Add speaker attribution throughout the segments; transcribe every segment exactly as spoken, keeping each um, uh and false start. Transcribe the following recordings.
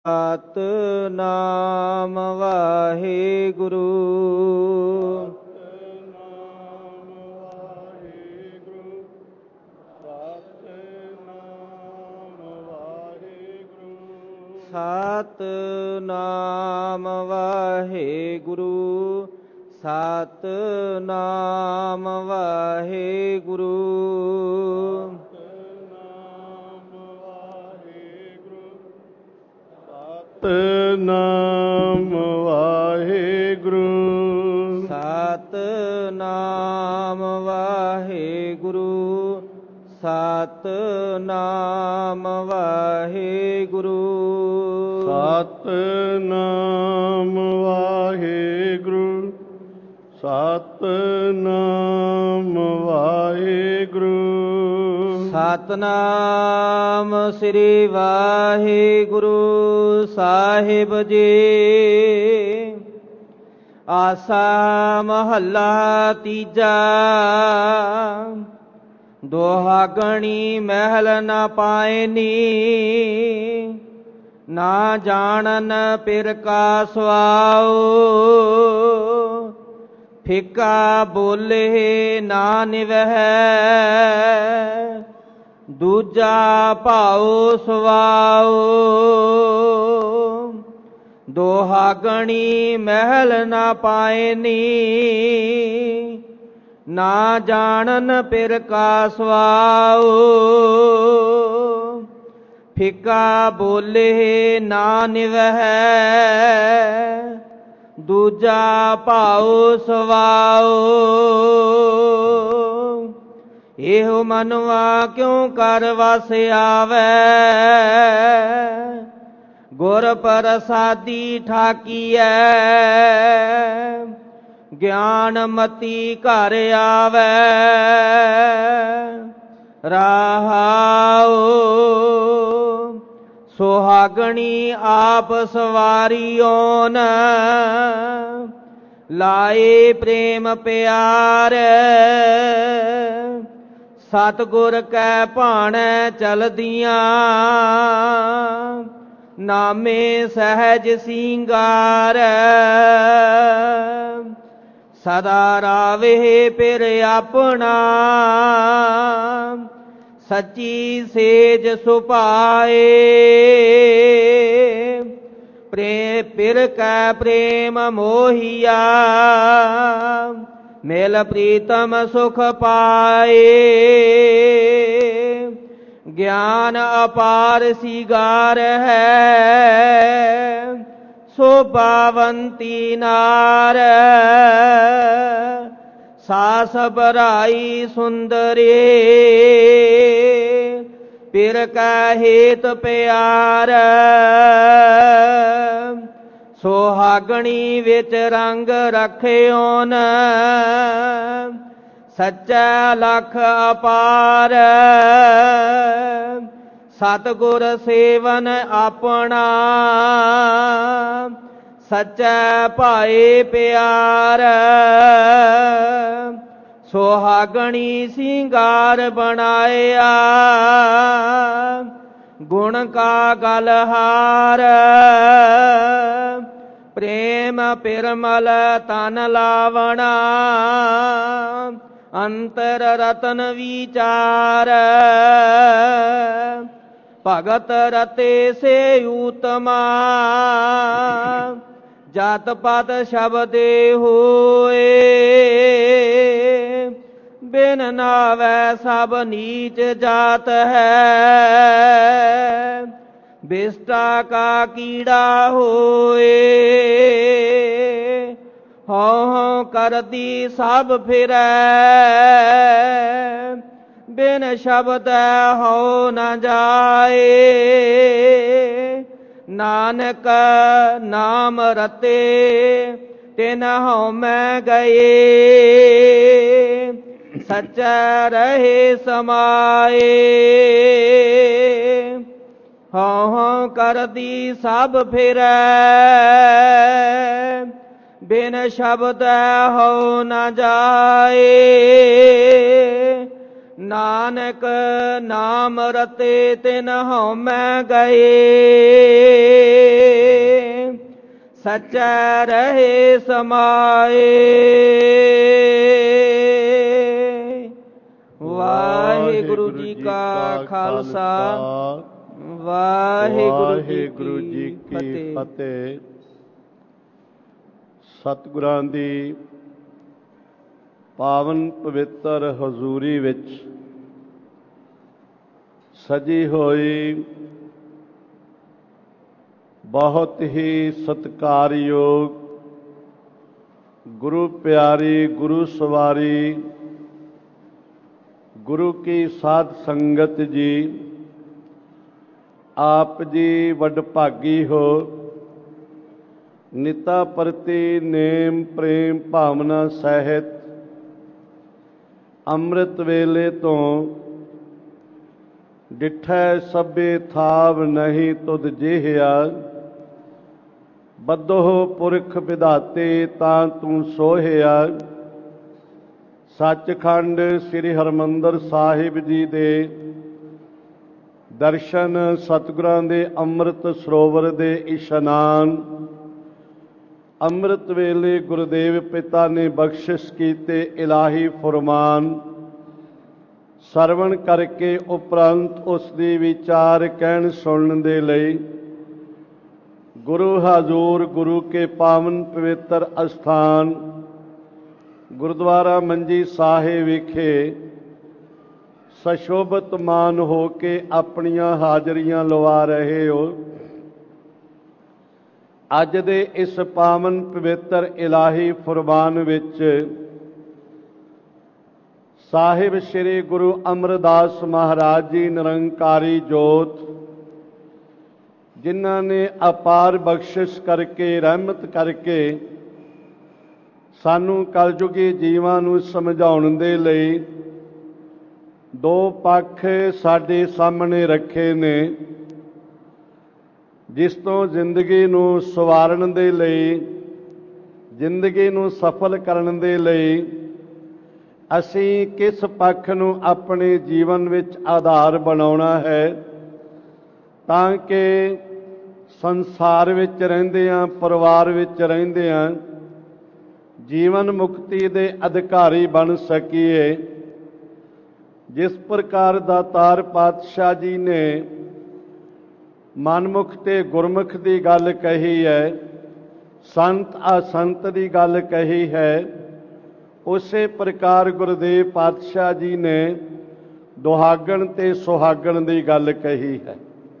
Speaker 1: ਸਤਿਨਾਮ ਵਾਹਿਗੁਰੂ।
Speaker 2: ਸਤਿਨਾਮ ਵਾਹਿਗੁਰੂ। ਸਤਿਨਾਮ ਵਾਹਿਗੁਰੂ।
Speaker 1: ਸਤਿਨਾਮ ਵਾਹਿਗੁਰੂ। ਸਤਿਨਾਮ ਵਾਹਿਗੁਰੂ।
Speaker 2: ਸਤਿਨਾਮ ਵਾਹਿਗੁਰੂ।
Speaker 1: ਸਤਿਨਾਮ ਵਾਹਿਗੁਰੂ। ਸਤਿਨਾਮ ਵਾਹਿਗੁਰੂ।
Speaker 2: ਸਤਿਨਾਮ ਵਾਹਿਗੁਰੂ। ਸਤਿਨਾਮ ਵਾਹਿਗੁਰੂ।
Speaker 1: ਸਤਿਨਾਮ ਸ੍ਰੀ ਵਾਹਿਗੁਰੂ ਸਾਹਿਬ ਜੀ। ਆਸਾ ਮਹੱਲਾ ਤੀਜਾ। ਦੁਹਾਗਣੀ ਮਹਿਲ ਨ ਪਾਇਨੀ, ਨਾ ਜਾਣਨ ਪਿਰ ਕਾ ਸੁਆਉ। ਫਿੱਕਾ ਬੋਲੇ ਨਾ ਨਿਵਹਿ, ਦੂਜਾ ਭਾਉ ਸੁਆਉ। ਦੁਹਾਗਣੀ ਮਹਿਲ ਨਾ ਪਾਇਨੀ, ਨਾ ਜਾਣਨ ਪਿਰ ਕਾ ਸੁਆਉ। ਫਿੱਕਾ ਬੋਲੇ ਨਾ ਨਿਵਹਿ, ਦੂਜਾ ਭਾਉ ਸੁਆਉ। ਇਹੋ ਮਨਵਾ ਕਿਉ ਕਰ ਵਸ ਆਵੈ, ਗੁਰ ਪ੍ਰਸਾਦੀ ਠਾਕੀਐ। ਗਿਆਨ ਮਤੀ ਘਰ ਆਵੈ, ਰਹਾਉ। ਸੁਹਾਗਣੀ ਆਪ ਸਵਾਰੀਓਨ, ਲਾਏ ਪ੍ਰੇਮ ਪਿਆਰ। ਸਤਿਗੁਰ ਕੈ ਭਾਣੈ ਚਲਦੀਆਂ, ਨਾਮੇ ਸਹਿਜ ਸਿੰਗਾਰ। ਸਦਾ ਰਾਵੇ ਪਿਰ ਆਪਣਾ, ਸੱਚੀ ਸੇਜ ਸੁਭਾਏ। ਪ੍ਰੇ ਪਿਰ ਕੈ ਪ੍ਰੇਮ ਮੋਹੀਆ, ਮਿਲ ਪ੍ਰੀਤਮ ਸੁਖ ਪਾਏ। ਗਿਆਨ ਅਪਾਰ ਸੀਗਾਰ ਹੈ, ਸੋਭਾਵੰਤੀ ਨਾਰ। ਸਾਸ ਬਰਾਈ ਸੁੰਦਰੀ, ਪਿਰ ਕੈ ਹੇਤ ਪਿਆਰ। ਸੁਹਾਗਣੀ ਵਿੱਚ ਰੰਗ ਰਖਿਓਨ, ਸੱਚਾ ਲਖ ਅਪਾਰ। ਸਤਿਗੁਰ ਸੇਵਨ ਆਪਣਾ, ਸੱਚਾ ਭਾਏ ਪਿਆਰ। ਸੁਹਾਗਣੀ ਸਿੰਗਾਰ ਬਣਾਇਆ, ਗੁਣ ਕਾ ਗਲਹਾਰ। ਪ੍ਰੇਮ ਪਿਰਮਲ ਤਨ ਲਾਵਣਾ, ਅੰਤਰ ਰਤਨ ਵਿਚਾਰ। ਭਗਤ ਰਤੇ ਸੇ ਊਤਮਾ, ਜਤ ਪਤ ਸ਼ਬਦੇ ਹੋਏ। ਬਿਨ ਨਾਵੈ ਸਭ ਨੀਚ ਜਾਤ ਹੈ, ਬਿਸਟਾ ਕਾ ਕੀੜਾ ਹੋਏ। ਹਉ ਹਉ ਕਰਦੀ ਸਭ ਫਿਰੈ, ਬਿਨ ਸ਼ਬਦੈ ਹਉ ਨ ਜਾਏ। ਨਾਨਕ ਨਾਮ ਰਤੇ, ਤਿਨ ਹਉਮੈ ਗਏ। ਸੱਚਾ ਰਹੇ ਸਮਾਏ। ਹਉ ਹਉ ਕਰਦੀ ਸਭ ਫਿਰੈ, ਬਿਨ ਸ਼ਬਦੈ ਹਉ ਨ ਜਾਏ। ਨਾਨਕ ਨਾਮ ਰਤੇ ਤਿਨ ਹਉਮੈ ਗਏ, ਸਚੈ ਰਹੇ ਸਮਾਏ। ਵਾਹਿਗੁਰੂ ਜੀ ਕਾ ਖਾਲਸਾ, ਵਾਹਿਗੁਰੂ ਜੀ ਕੀ
Speaker 2: ਫਤਿਹ। ਸਤਿਗੁਰਾਂ ਦੀ ਪਾਵਨ ਪਵਿੱਤਰ ਹਜ਼ੂਰੀ ਵਿੱਚ ਸਜੀ ਹੋਈ ਬਹੁਤ ਹੀ ਸਤਿਕਾਰਯੋਗ ਗੁਰੂ ਪਿਆਰੀ, ਗੁਰੂ ਸਵਾਰੀ, ਗੁਰੂ ਕੀ ਸਾਧ ਸੰਗਤ ਜੀ, ਆਪ ਜੀ ਵਡਭਾਗੀ ਹੋ। ਨਿਤਾ ਪ੍ਰਤੀ ਨੇਮ ਪ੍ਰੇਮ ਭਾਵਨਾ ਸਹਿਤ ਅੰਮ੍ਰਿਤ ਵੇਲੇ ਤੋਂ ਡਿਠੈ ਸਭੇ ਥਾਵ ਨਹੀਂ ਤੁਧ ਜਿਹਿਆ, ਬੱਧੋ ਪੁਰਖ ਵਿਧਾਤੇ ਤਾਂ ਤੂੰ ਸੋਹਿਆ। ਸੱਚਖੰਡ ਸ੍ਰੀ ਹਰਿਮੰਦਰ ਸਾਹਿਬ ਜੀ ਦੇ ਦਰਸ਼ਨ, ਸਤਿਗੁਰਾਂ ਦੇ ਅੰਮ੍ਰਿਤ ਸਰੋਵਰ ਦੇ ਇਸ਼ਨਾਨ, ਅੰਮ੍ਰਿਤ ਵੇਲੇ ਗੁਰਦੇਵ ਪਿਤਾ ਨੇ ਬਖਸ਼ਿਸ਼ ਕੀਤੇ ਇਲਾਹੀ ਫੁਰਮਾਨ ਸਰਵਣ ਕਰਕੇ ਉਪਰੰਤ ਉਸ ਦੀ ਵਿਚਾਰ ਕਹਿਣ ਸੁਣਨ ਦੇ ਲਈ ਗੁਰੂ ਹਜ਼ੂਰ, ਗੁਰੂ ਕੇ ਪਾਵਨ ਪਵਿੱਤਰ ਅਸਥਾਨ ਗੁਰਦੁਆਰਾ ਮੰਜੀ ਸਾਹਿਬ ਵਿਖੇ ਸਸ਼ੋਭਤ ਮਾਨ ਹੋ ਕੇ ਆਪਣੀਆਂ ਹਾਜ਼ਰੀਆਂ ਲਵਾ ਰਹੇ ਹੋ। ਅੱਜ ਦੇ ਇਸ ਪਾਵਨ ਪਵਿੱਤਰ ਇਲਾਹੀ ਫੁਰਮਾਨ ਵਿੱਚ ਸਾਹਿਬ ਸ੍ਰੀ ਗੁਰੂ ਅਮਰਦਾਸ ਮਹਾਰਾਜ ਜੀ ਨਿਰੰਕਾਰੀ ਜੋਤ, ਜਿਨ੍ਹਾਂ ਨੇ ਅਪਾਰ ਬਖਸ਼ਿਸ਼ ਕਰਕੇ, ਰਹਿਮਤ ਕਰਕੇ ਸਾਨੂੰ ਕਲਯੁਗੀ ਜੀਵਾਂ ਨੂੰ ਸਮਝਾਉਣ ਦੇ ਲਈ ਦੋ ਪੱਖ ਸਾਡੇ ਸਾਹਮਣੇ ਰੱਖੇ ਨੇ, ਜਿਸ ਤੋਂ ਜ਼ਿੰਦਗੀ ਨੂੰ ਸਵਾਰਨ ਦੇ ਲਈ, ਜ਼ਿੰਦਗੀ ਨੂੰ ਸਫਲ ਕਰਨ ਦੇ ਲਈ ਅਸੀਂ ਕਿਸ ਪੱਖ ਨੂੰ ਆਪਣੇ ਜੀਵਨ ਵਿੱਚ ਆਧਾਰ ਬਣਾਉਣਾ ਹੈ, ਤਾਂ ਕਿ ਸੰਸਾਰ ਵਿੱਚ ਰਹਿੰਦਿਆਂ, ਪਰਿਵਾਰ ਵਿੱਚ ਰਹਿੰਦਿਆਂ ਜੀਵਨ ਮੁਕਤੀ ਦੇ ਅਧਿਕਾਰੀ ਬਣ ਸਕੀਏ। ਜਿਸ ਪ੍ਰਕਾਰ ਦਾਤਾਰ ਪਾਤਸ਼ਾਹ ਜੀ ਨੇ ਮਨਮੁਖ ਤੇ ਗੁਰਮੁਖ ਦੀ ਗੱਲ ਕਹੀ ਹੈ, ਸੰਤ ਅਸੰਤ ਦੀ ਗੱਲ ਕਹੀ ਹੈ, ਉਸੇ ਪ੍ਰਕਾਰ ਗੁਰਦੇਵ ਪਾਤਸ਼ਾਹ ਜੀ ਨੇ ਦੁਹਾਗਣ ਤੇ ਸੁਹਾਗਣ ਦੀ ਗੱਲ ਕਹੀ ਹੈ।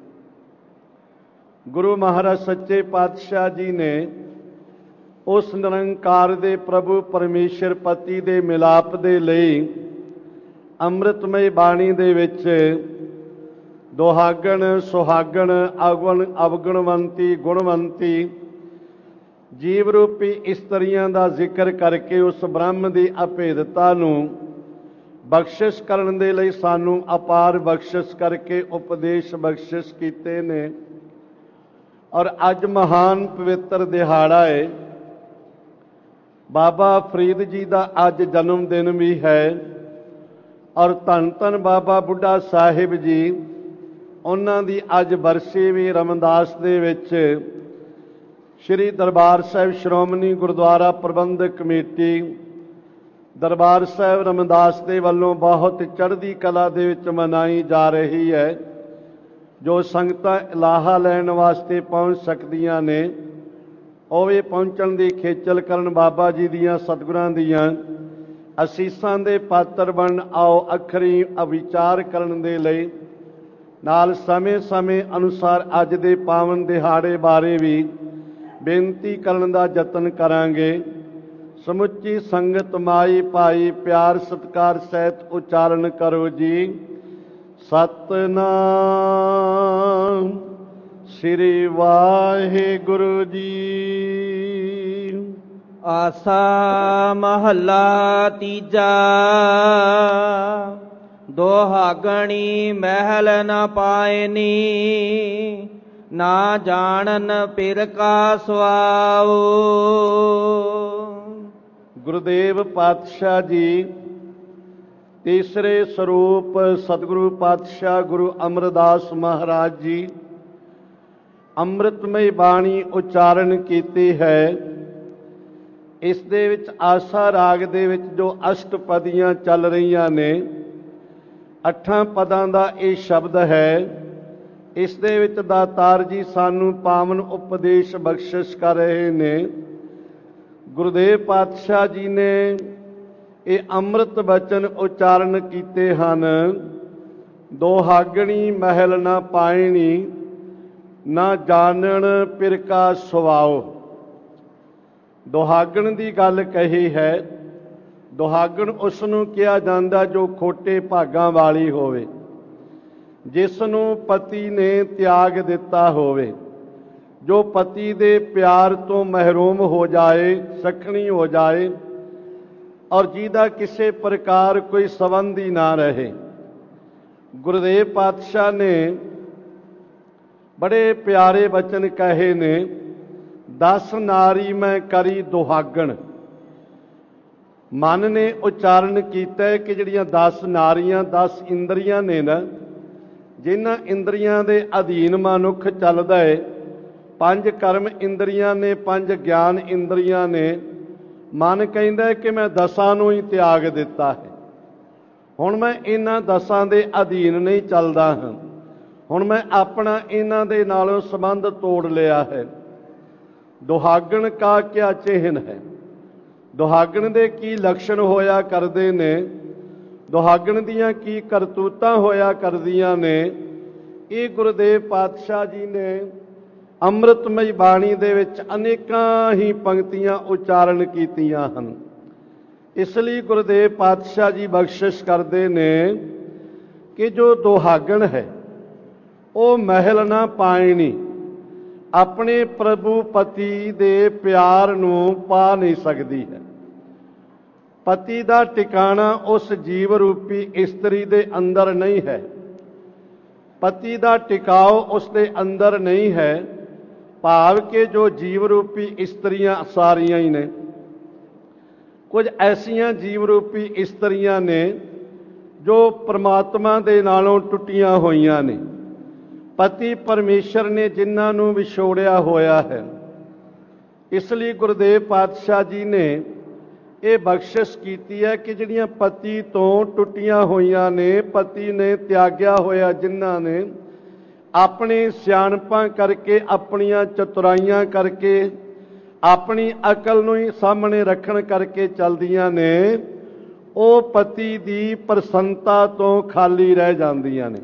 Speaker 2: ਗੁਰੂ ਮਹਾਰਾਜ ਸੱਚੇ ਪਾਤਸ਼ਾਹ ਜੀ ਨੇ ਉਸ ਨਿਰੰਕਾਰ ਦੇ ਪ੍ਰਭੂ ਪਰਮੇਸ਼ਰ ਪਤੀ ਦੇ ਮਿਲਾਪ ਦੇ ਲਈ ਅੰਮ੍ਰਿਤਮਈ ਬਾਣੀ ਦੇ ਵਿੱਚ ਦੁਹਾਗਣ, ਸੁਹਾਗਣ, ਅਵਗਣ ਅਵਗੁਣਵੰਤੀ, ਗੁਣਵੰਤੀ ਜੀਵ ਰੂਪੀ ਇਸਤਰੀਆਂ ਦਾ ਜ਼ਿਕਰ ਕਰਕੇ ਉਸ ਬ੍ਰਹਮ ਦੀ ਅਭੇਦਤਾ ਨੂੰ ਬਖਸ਼ਿਸ਼ ਕਰਨ ਦੇ ਲਈ ਸਾਨੂੰ ਅਪਾਰ ਬਖਸ਼ਿਸ਼ ਕਰਕੇ ਉਪਦੇਸ਼ ਬਖਸ਼ਿਸ਼ ਕੀਤੇ ਨੇ। ਔਰ ਅੱਜ ਮਹਾਨ ਪਵਿੱਤਰ ਦਿਹਾੜਾ ਹੈ, ਬਾਬਾ ਫਰੀਦ ਜੀ ਦਾ ਅੱਜ ਜਨਮ ਦਿਨ ਵੀ ਹੈ। ਔਰ ਧੰਨ ਧੰਨ ਬਾਬਾ ਬੁੱਢਾ ਸਾਹਿਬ ਜੀ, ਉਹਨਾਂ ਦੀ ਅੱਜ ਬਰਸੀ ਵੀ ਰਮਦਾਸ ਦੇ ਵਿੱਚ ਸ਼੍ਰੀ ਦਰਬਾਰ ਸਾਹਿਬ ਸ਼੍ਰੋਮਣੀ ਗੁਰਦੁਆਰਾ ਪ੍ਰਬੰਧਕ ਕਮੇਟੀ ਦਰਬਾਰ ਸਾਹਿਬ ਰਮਦਾਸ ਦੇ ਵੱਲੋਂ ਬਹੁਤ ਚੜ੍ਹਦੀ ਕਲਾ ਦੇ ਵਿੱਚ ਮਨਾਈ ਜਾ ਰਹੀ ਹੈ। ਜੋ ਸੰਗਤਾਂ ਇਲਾਹਾ ਲੈਣ ਵਾਸਤੇ ਪਹੁੰਚ ਸਕਦੀਆਂ ਨੇ, ਉਹ ਵੀ ਪਹੁੰਚਣ ਦੀ ਖੇਚਲ ਕਰਨ। ਬਾਬਾ ਜੀ ਦੀਆਂ, ਸਤਿਗੁਰਾਂ ਦੀਆਂ ਅਸੀਸਾਂ ਦੇ ਪਾਤਰ ਬਣ ਆਓ ਅੱਖਰੀ ਅਵਿਚਾਰ ਕਰਨ ਦੇ ਲਈ। ਨਾਲ ਸਮੇਂ-ਸਮੇਂ ਅਨੁਸਾਰ ਅੱਜ ਦੇ ਪਾਵਨ ਦਿਹਾੜੇ ਬਾਰੇ ਵੀ ਬੇਨਤੀ ਕਰਨ ਦਾ ਯਤਨ ਕਰਾਂਗੇ। ਸਮੁੱਚੀ ਸੰਗਤ ਮਾਈ ਭਾਈ ਪਿਆਰ ਸਤਿਕਾਰ ਸਹਿਤ ਉਚਾਰਨ ਕਰੋ ਜੀ, ਸਤਿਨਾਮ ਸ੍ਰੀ ਵਾਹਿਗੁਰੂ ਜੀ।
Speaker 1: ਆਸਾ ਮਹੱਲਾ ਤੀਜਾ। ਦੁਹਾਗਣੀ ਮਹਿਲ ਨ ਪਾਇਨੀ, ਨਾ ਜਾਣਨ ਪਿਰ ਕਾ ਸੁਆਉ।
Speaker 2: ਗੁਰਦੇਵ ਪਾਤਸ਼ਾਹ ਜੀ ਤੀਸਰੇ ਸਰੂਪ ਸਤਿਗੁਰੂ ਪਾਤਸ਼ਾਹ ਗੁਰੂ ਅਮਰਦਾਸ ਮਹਾਰਾਜ ਜੀ ਅੰਮ੍ਰਿਤਮਈ ਬਾਣੀ ਉਚਾਰਨ ਕੀਤੀ ਹੈ। ਇਸ ਦੇ ਵਿੱਚ ਆਸਾ ਰਾਗ ਦੇ ਵਿੱਚ ਜੋ ਅਸ਼ਟਪਦੀਆਂ ਚੱਲ ਰਹੀਆਂ ਨੇ, ਅੱਠਾਂ ਪਦਾਂ ਦਾ ਇਹ ਸ਼ਬਦ ਹੈ। ਇਸ ਦੇ ਵਿੱਚ ਦਾਤਾਰ ਜੀ ਸਾਨੂੰ ਪਾਵਨ ਉਪਦੇਸ਼ ਬਖਸ਼ਿਸ਼ ਕਰ ਰਹੇ ਨੇ। ਗੁਰਦੇਵ ਪਾਤਸ਼ਾਹ ਜੀ ਨੇ ਇਹ ਅੰਮ੍ਰਿਤ ਬਚਨ ਉਚਾਰਨ ਕੀਤੇ ਹਨ। ਦੁਹਾਗਣੀ ਮਹਿਲ ਨਾ ਪਾਇਣੀ, ਨਾ ਜਾਣਨ ਪਿਰ ਕਾ ਸੁਭਾਉ। ਦੁਹਾਗਣ ਦੀ ਗੱਲ ਕਹੀ ਹੈ। ਦੁਹਾਗਣ ਉਸ ਨੂੰ ਕਿਹਾ ਜਾਂਦਾ ਜੋ ਖੋਟੇ ਭਾਗਾਂ ਵਾਲੀ ਹੋਵੇ, ਜਿਸ ਨੂੰ ਪਤੀ ਨੇ ਤਿਆਗ ਦਿੱਤਾ ਹੋਵੇ, ਜੋ ਪਤੀ ਦੇ ਪਿਆਰ ਤੋਂ ਮਹਿਰੂਮ ਹੋ ਜਾਏ, ਸਖਣੀ ਹੋ ਜਾਏ, ਔਰ ਜਿਹਦਾ ਕਿਸੇ ਪ੍ਰਕਾਰ ਕੋਈ ਸੰਬੰਧ ਹੀ ਨਾ ਰਹੇ। ਗੁਰਦੇਵ ਪਾਤਸ਼ਾਹ ਨੇ ਬੜੇ ਪਿਆਰੇ ਬਚਨ ਕਹੇ ਨੇ। ਦਸ ਨਾਰੀ ਮੈਂ ਕਰੀ ਦੁਹਾਗਣ। ਮਨ ਨੇ ਉਚਾਰਨ ਕੀਤਾ ਕਿ ਜਿਹੜੀਆਂ ਦਸ ਨਾਰੀਆਂ, ਦਸ ਇੰਦਰੀਆਂ ਨੇ ਨਾ, ਜਿਨ੍ਹਾਂ ਇੰਦਰੀਆਂ ਦੇ ਅਧੀਨ ਮਨੁੱਖ ਚੱਲਦਾ ਹੈ। ਪੰਜ ਕਰਮ ਇੰਦਰੀਆਂ ਨੇ, ਪੰਜ ਗਿਆਨ ਇੰਦਰੀਆਂ ਨੇ। ਮਨ ਕਹਿੰਦਾ ਕਿ ਮੈਂ ਦਸਾਂ ਨੂੰ ਹੀ ਤਿਆਗ ਦਿੱਤਾ ਹੈ, ਹੁਣ ਮੈਂ ਇਹਨਾਂ ਦਸਾਂ ਦੇ ਅਧੀਨ ਨਹੀਂ ਚੱਲਦਾ ਹਾਂ, ਹੁਣ ਮੈਂ ਆਪਣਾ ਇਹਨਾਂ ਦੇ ਨਾਲੋਂ ਸੰਬੰਧ ਤੋੜ ਲਿਆ ਹੈ। ਦੁਹਾਗਣ ਕਾ ਕਿਆ ਚਿਹਨ ਹੈ। ਦੁਹਾਗਣ ਦੇ ਕੀ ਲੱਛਣ ਹੋਇਆ ਕਰਦੇ ਨੇ, ਦੁਹਾਗਣ ਦੀਆਂ ਕੀ ਕਰਤੂਤਾਂ ਹੋਇਆ ਕਰਦੀਆਂ ਨੇ, ਇਹ ਗੁਰਦੇਵ ਪਾਤਸ਼ਾਹ ਜੀ ਨੇ ਅੰਮ੍ਰਿਤਮਈ ਬਾਣੀ ਦੇ ਵਿੱਚ ਅਨੇਕਾਂ ਹੀ ਪੰਕਤੀਆਂ ਉਚਾਰਨ ਕੀਤੀਆਂ ਹਨ। ਇਸ ਲਈ ਗੁਰਦੇਵ ਪਾਤਸ਼ਾਹ ਜੀ ਬਖਸ਼ਿਸ਼ ਕਰਦੇ ਨੇ ਕਿ ਜੋ ਦੁਹਾਗਣ ਹੈ ਉਹ ਮਹਿਲ ਨਾ ਪਾਇਣੀ, ਆਪਣੇ ਪ੍ਰਭੂ ਪਤੀ ਦੇ ਪਿਆਰ ਨੂੰ ਪਾ ਨਹੀਂ ਸਕਦੀ ਹੈ। ਪਤੀ ਦਾ ਟਿਕਾਣਾ ਉਸ ਜੀਵ ਰੂਪੀ ਇਸਤਰੀ ਦੇ ਅੰਦਰ ਨਹੀਂ ਹੈ। ਪਤੀ ਦਾ ਟਿਕਾਓ ਉਸ ਦੇ ਅੰਦਰ ਨਹੀਂ ਹੈ। ਭਾਵ ਕਿ ਜੋ ਜੀਵ ਰੂਪੀ ਇਸਤਰੀਆਂ ਸਾਰੀਆਂ ਹੀ ਨੇ, ਕੁਝ ਐਸੀਆਂ ਜੀਵ ਰੂਪੀ ਇਸਤਰੀਆਂ ਨੇ ਜੋ ਪਰਮਾਤਮਾ ਦੇ ਨਾਲੋਂ ਟੁੱਟੀਆਂ ਹੋਈਆਂ ਨੇ। ਪਤੀ ਪਰਮੇਸ਼ਰ ਨੇ ਜਿਨ੍ਹਾਂ ਨੂੰ ਵਿਛੋੜਿਆ ਹੋਇਆ ਹੈ। ਇਸ ਲਈ ਗੁਰਦੇਵ ਪਾਤਸ਼ਾਹ ਜੀ ਨੇ ਇਹ ਬਖਸ਼ਿਸ਼ ਕੀਤੀ ਹੈ ਕਿ ਜਿਹੜੀਆਂ ਪਤੀ ਤੋਂ ਟੁੱਟੀਆਂ ਹੋਈਆਂ ਨੇ, ਪਤੀ ਨੇ ਤਿਆਗਿਆ ਹੋਇਆ ਜਿਨ੍ਹਾਂ ਨੇ, ਆਪਣੀ ਸਿਆਣਪਾਂ ਕਰਕੇ, ਆਪਣੀਆਂ ਚਤੁਰਾਈਆਂ ਕਰਕੇ, ਆਪਣੀ ਅਕਲ ਨੂੰ ਹੀ ਸਾਹਮਣੇ ਰੱਖਣ ਕਰਕੇ ਚੱਲਦੀਆਂ ਨੇ, ਉਹ ਪਤੀ ਦੀ ਪ੍ਰਸੰਨਤਾ ਤੋਂ ਖਾਲੀ ਰਹਿ ਜਾਂਦੀਆਂ ਨੇ।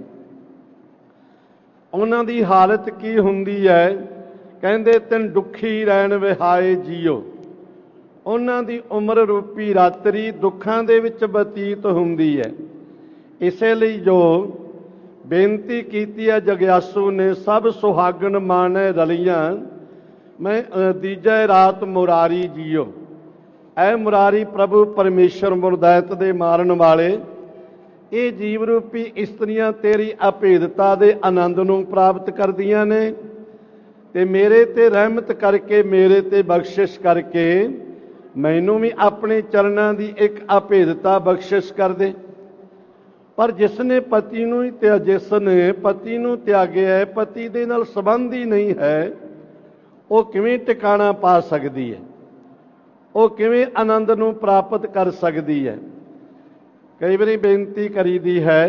Speaker 2: ਉਹਨਾਂ ਦੀ ਹਾਲਤ ਕੀ ਹੁੰਦੀ ਹੈ? ਕਹਿੰਦੇ ਤਿਨ ਦੁਖੀ ਰਹਿਣ ਵਿਹਾਏ ਜੀਓ। ਉਹਨਾਂ ਦੀ ਉਮਰ ਰੂਪੀ ਰਾਤਰੀ ਦੁੱਖਾਂ ਦੇ ਵਿੱਚ ਬਤੀਤ ਹੁੰਦੀ ਹੈ। ਇਸੇ ਲਈ ਜੋ ਬੇਨਤੀ ਕੀਤੀ ਹੈ ਜਗਿਆਸੂ ਨੇ, ਸਭ ਸੁਹਾਗਣ ਮਾਣੈ ਰਲੀਆਂ, ਮੈਂ ਦੀਜੈ ਰਾਤ ਮੁਰਾਰੀ ਜੀਓ। ਐ ਮੁਰਾਰੀ ਪ੍ਰਭੂ ਪਰਮੇਸ਼ਰ ਮੁਰਦੈਤ ਦੇ ਮਾਰਨ ਵਾਲੇ, ਇਹ ਜੀਵ ਰੂਪੀ ਇਸਤਰੀਆਂ ਤੇਰੀ ਅਭੇਦਤਾ ਦੇ ਆਨੰਦ ਨੂੰ ਪ੍ਰਾਪਤ ਕਰਦੀਆਂ ਨੇ, ਤੇ ਮੇਰੇ ਤੇ ਰਹਿਮਤ ਕਰਕੇ, ਮੇਰੇ ਤੇ ਬਖਸ਼ਿਸ਼ ਕਰਕੇ ਮੈਨੂੰ ਵੀ ਆਪਣੇ ਚਰਨਾਂ ਦੀ ਇੱਕ ਅਭੇਦਤਾ ਬਖਸ਼ਿਸ਼ ਕਰ ਦੇ। ਪਰ ਜਿਸ ਨੇ ਪਤੀ ਨੂੰ ਹੀ ਤਿਆ ਜਿਸ ਨੇ ਪਤੀ ਨੂੰ ਤਿਆਗਿਆ ਹੈ, ਪਤੀ ਦੇ ਨਾਲ ਸੰਬੰਧ ਹੀ ਨਹੀਂ ਹੈ, ਉਹ ਕਿਵੇਂ ਟਿਕਾਣਾ ਪਾ ਸਕਦੀ ਹੈ? ਉਹ ਕਿਵੇਂ ਆਨੰਦ ਨੂੰ ਪ੍ਰਾਪਤ ਕਰ ਸਕਦੀ ਹੈ? ਕਈ ਵਾਰੀ ਬੇਨਤੀ ਕਰੀਦੀ ਹੈ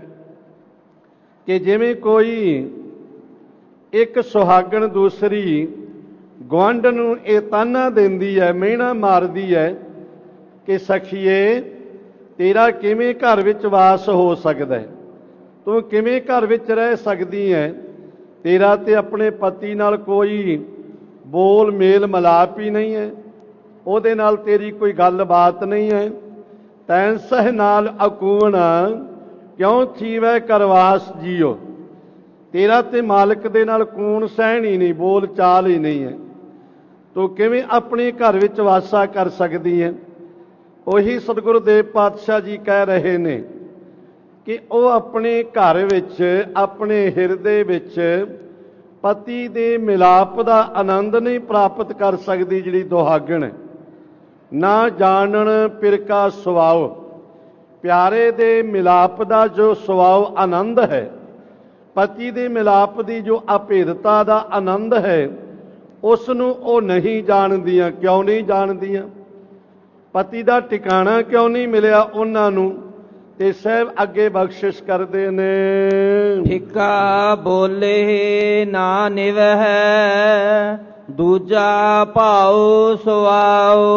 Speaker 2: ਕਿ ਜਿਵੇਂ ਕੋਈ ਇੱਕ ਸੁਹਾਗਣ ਦੂਸਰੀ ਗੁਆਂਢ ਨੂੰ ਇਹ ਤਾਨਾ ਦਿੰਦੀ ਹੈ, ਮਿਹਣਾ ਮਾਰਦੀ ਹੈ ਕਿ ਸਖੀਏ ਤੇਰਾ ਕਿਵੇਂ ਘਰ ਵਿੱਚ ਵਾਸ ਹੋ ਸਕਦਾ ਹੈ, ਤੂੰ ਕਿਵੇਂ ਘਰ ਵਿੱਚ ਰਹਿ ਸਕਦੀ ਹੈ, ਤੇਰਾ ਤੇ ਆਪਣੇ ਪਤੀ ਨਾਲ ਕੋਈ ਬੋਲ ਮੇਲ ਮਿਲਾਪ ਹੀ ਨਹੀਂ ਹੈ, ਉਹਦੇ ਨਾਲ ਤੇਰੀ ਕੋਈ ਗੱਲਬਾਤ ਨਹੀਂ ਹੈ। ਤੈਨ ਸਹਿ ਨਾਲ ਅਕੂਣਾ ਕਿਉਂ ਥੀਵੈ ਕਰਵਾਸ ਜੀਓ। ਤੇਰਾ ਤੇ ਮਾਲਕ ਦੇ ਨਾਲ ਕੂਣ ਸਹਿਣ ਹੀ ਨਹੀਂ, ਬੋਲ ਚਾਲ ਹੀ ਨਹੀਂ ਹੈ, ਤੂੰ ਕਿਵੇਂ ਆਪਣੇ ਘਰ ਵਿੱਚ ਵਾਸਾ ਕਰ ਸਕਦੀ ਹੈ? ਉਹੀ ਸਤਿਗੁਰੂ ਦੇਵ ਪਾਤਸ਼ਾਹ ਜੀ ਕਹਿ ਰਹੇ ਨੇ ਕਿ ਉਹ ਆਪਣੇ ਘਰ ਵਿੱਚ, ਆਪਣੇ ਹਿਰਦੇ ਵਿੱਚ ਪਤੀ ਦੇ ਮਿਲਾਪ ਦਾ ਆਨੰਦ ਨਹੀਂ ਪ੍ਰਾਪਤ ਕਰ ਸਕਦੀ ਜਿਹੜੀ ਦੁਹਾਗਣ ਹੈ। ਨਾ ਜਾਣਨ ਪਿਰ ਕਾ ਸੁਭਾਉ। ਪਿਆਰੇ ਦੇ ਮਿਲਾਪ ਦਾ ਜੋ ਸੁਭਾਅ ਆਨੰਦ ਹੈ, ਪਤੀ ਦੇ ਮਿਲਾਪ ਦੀ ਜੋ ਅਭੇਦਤਾ ਦਾ ਆਨੰਦ ਹੈ, ਉਸ ਨੂੰ ਉਹ ਨਹੀਂ ਜਾਣਦੀਆਂ। ਕਿਉਂ ਨਹੀਂ ਜਾਣਦੀਆਂ? ਪਤੀ ਦਾ ਟਿਕਾਣਾ ਕਿਉਂ ਨਹੀਂ ਮਿਲਿਆ ਉਹਨਾਂ ਨੂੰ? ਤੇ ਸਾਹਿਬ ਅੱਗੇ ਬਖਸ਼ਿਸ਼ ਕਰਦੇ ਨੇ,
Speaker 1: ਫਿੱਕਾ ਬੋਲੇ ਨਾ ਨਿਵਹਿ, ਦੂਜਾ ਭਾਉ ਸੁਆਉ।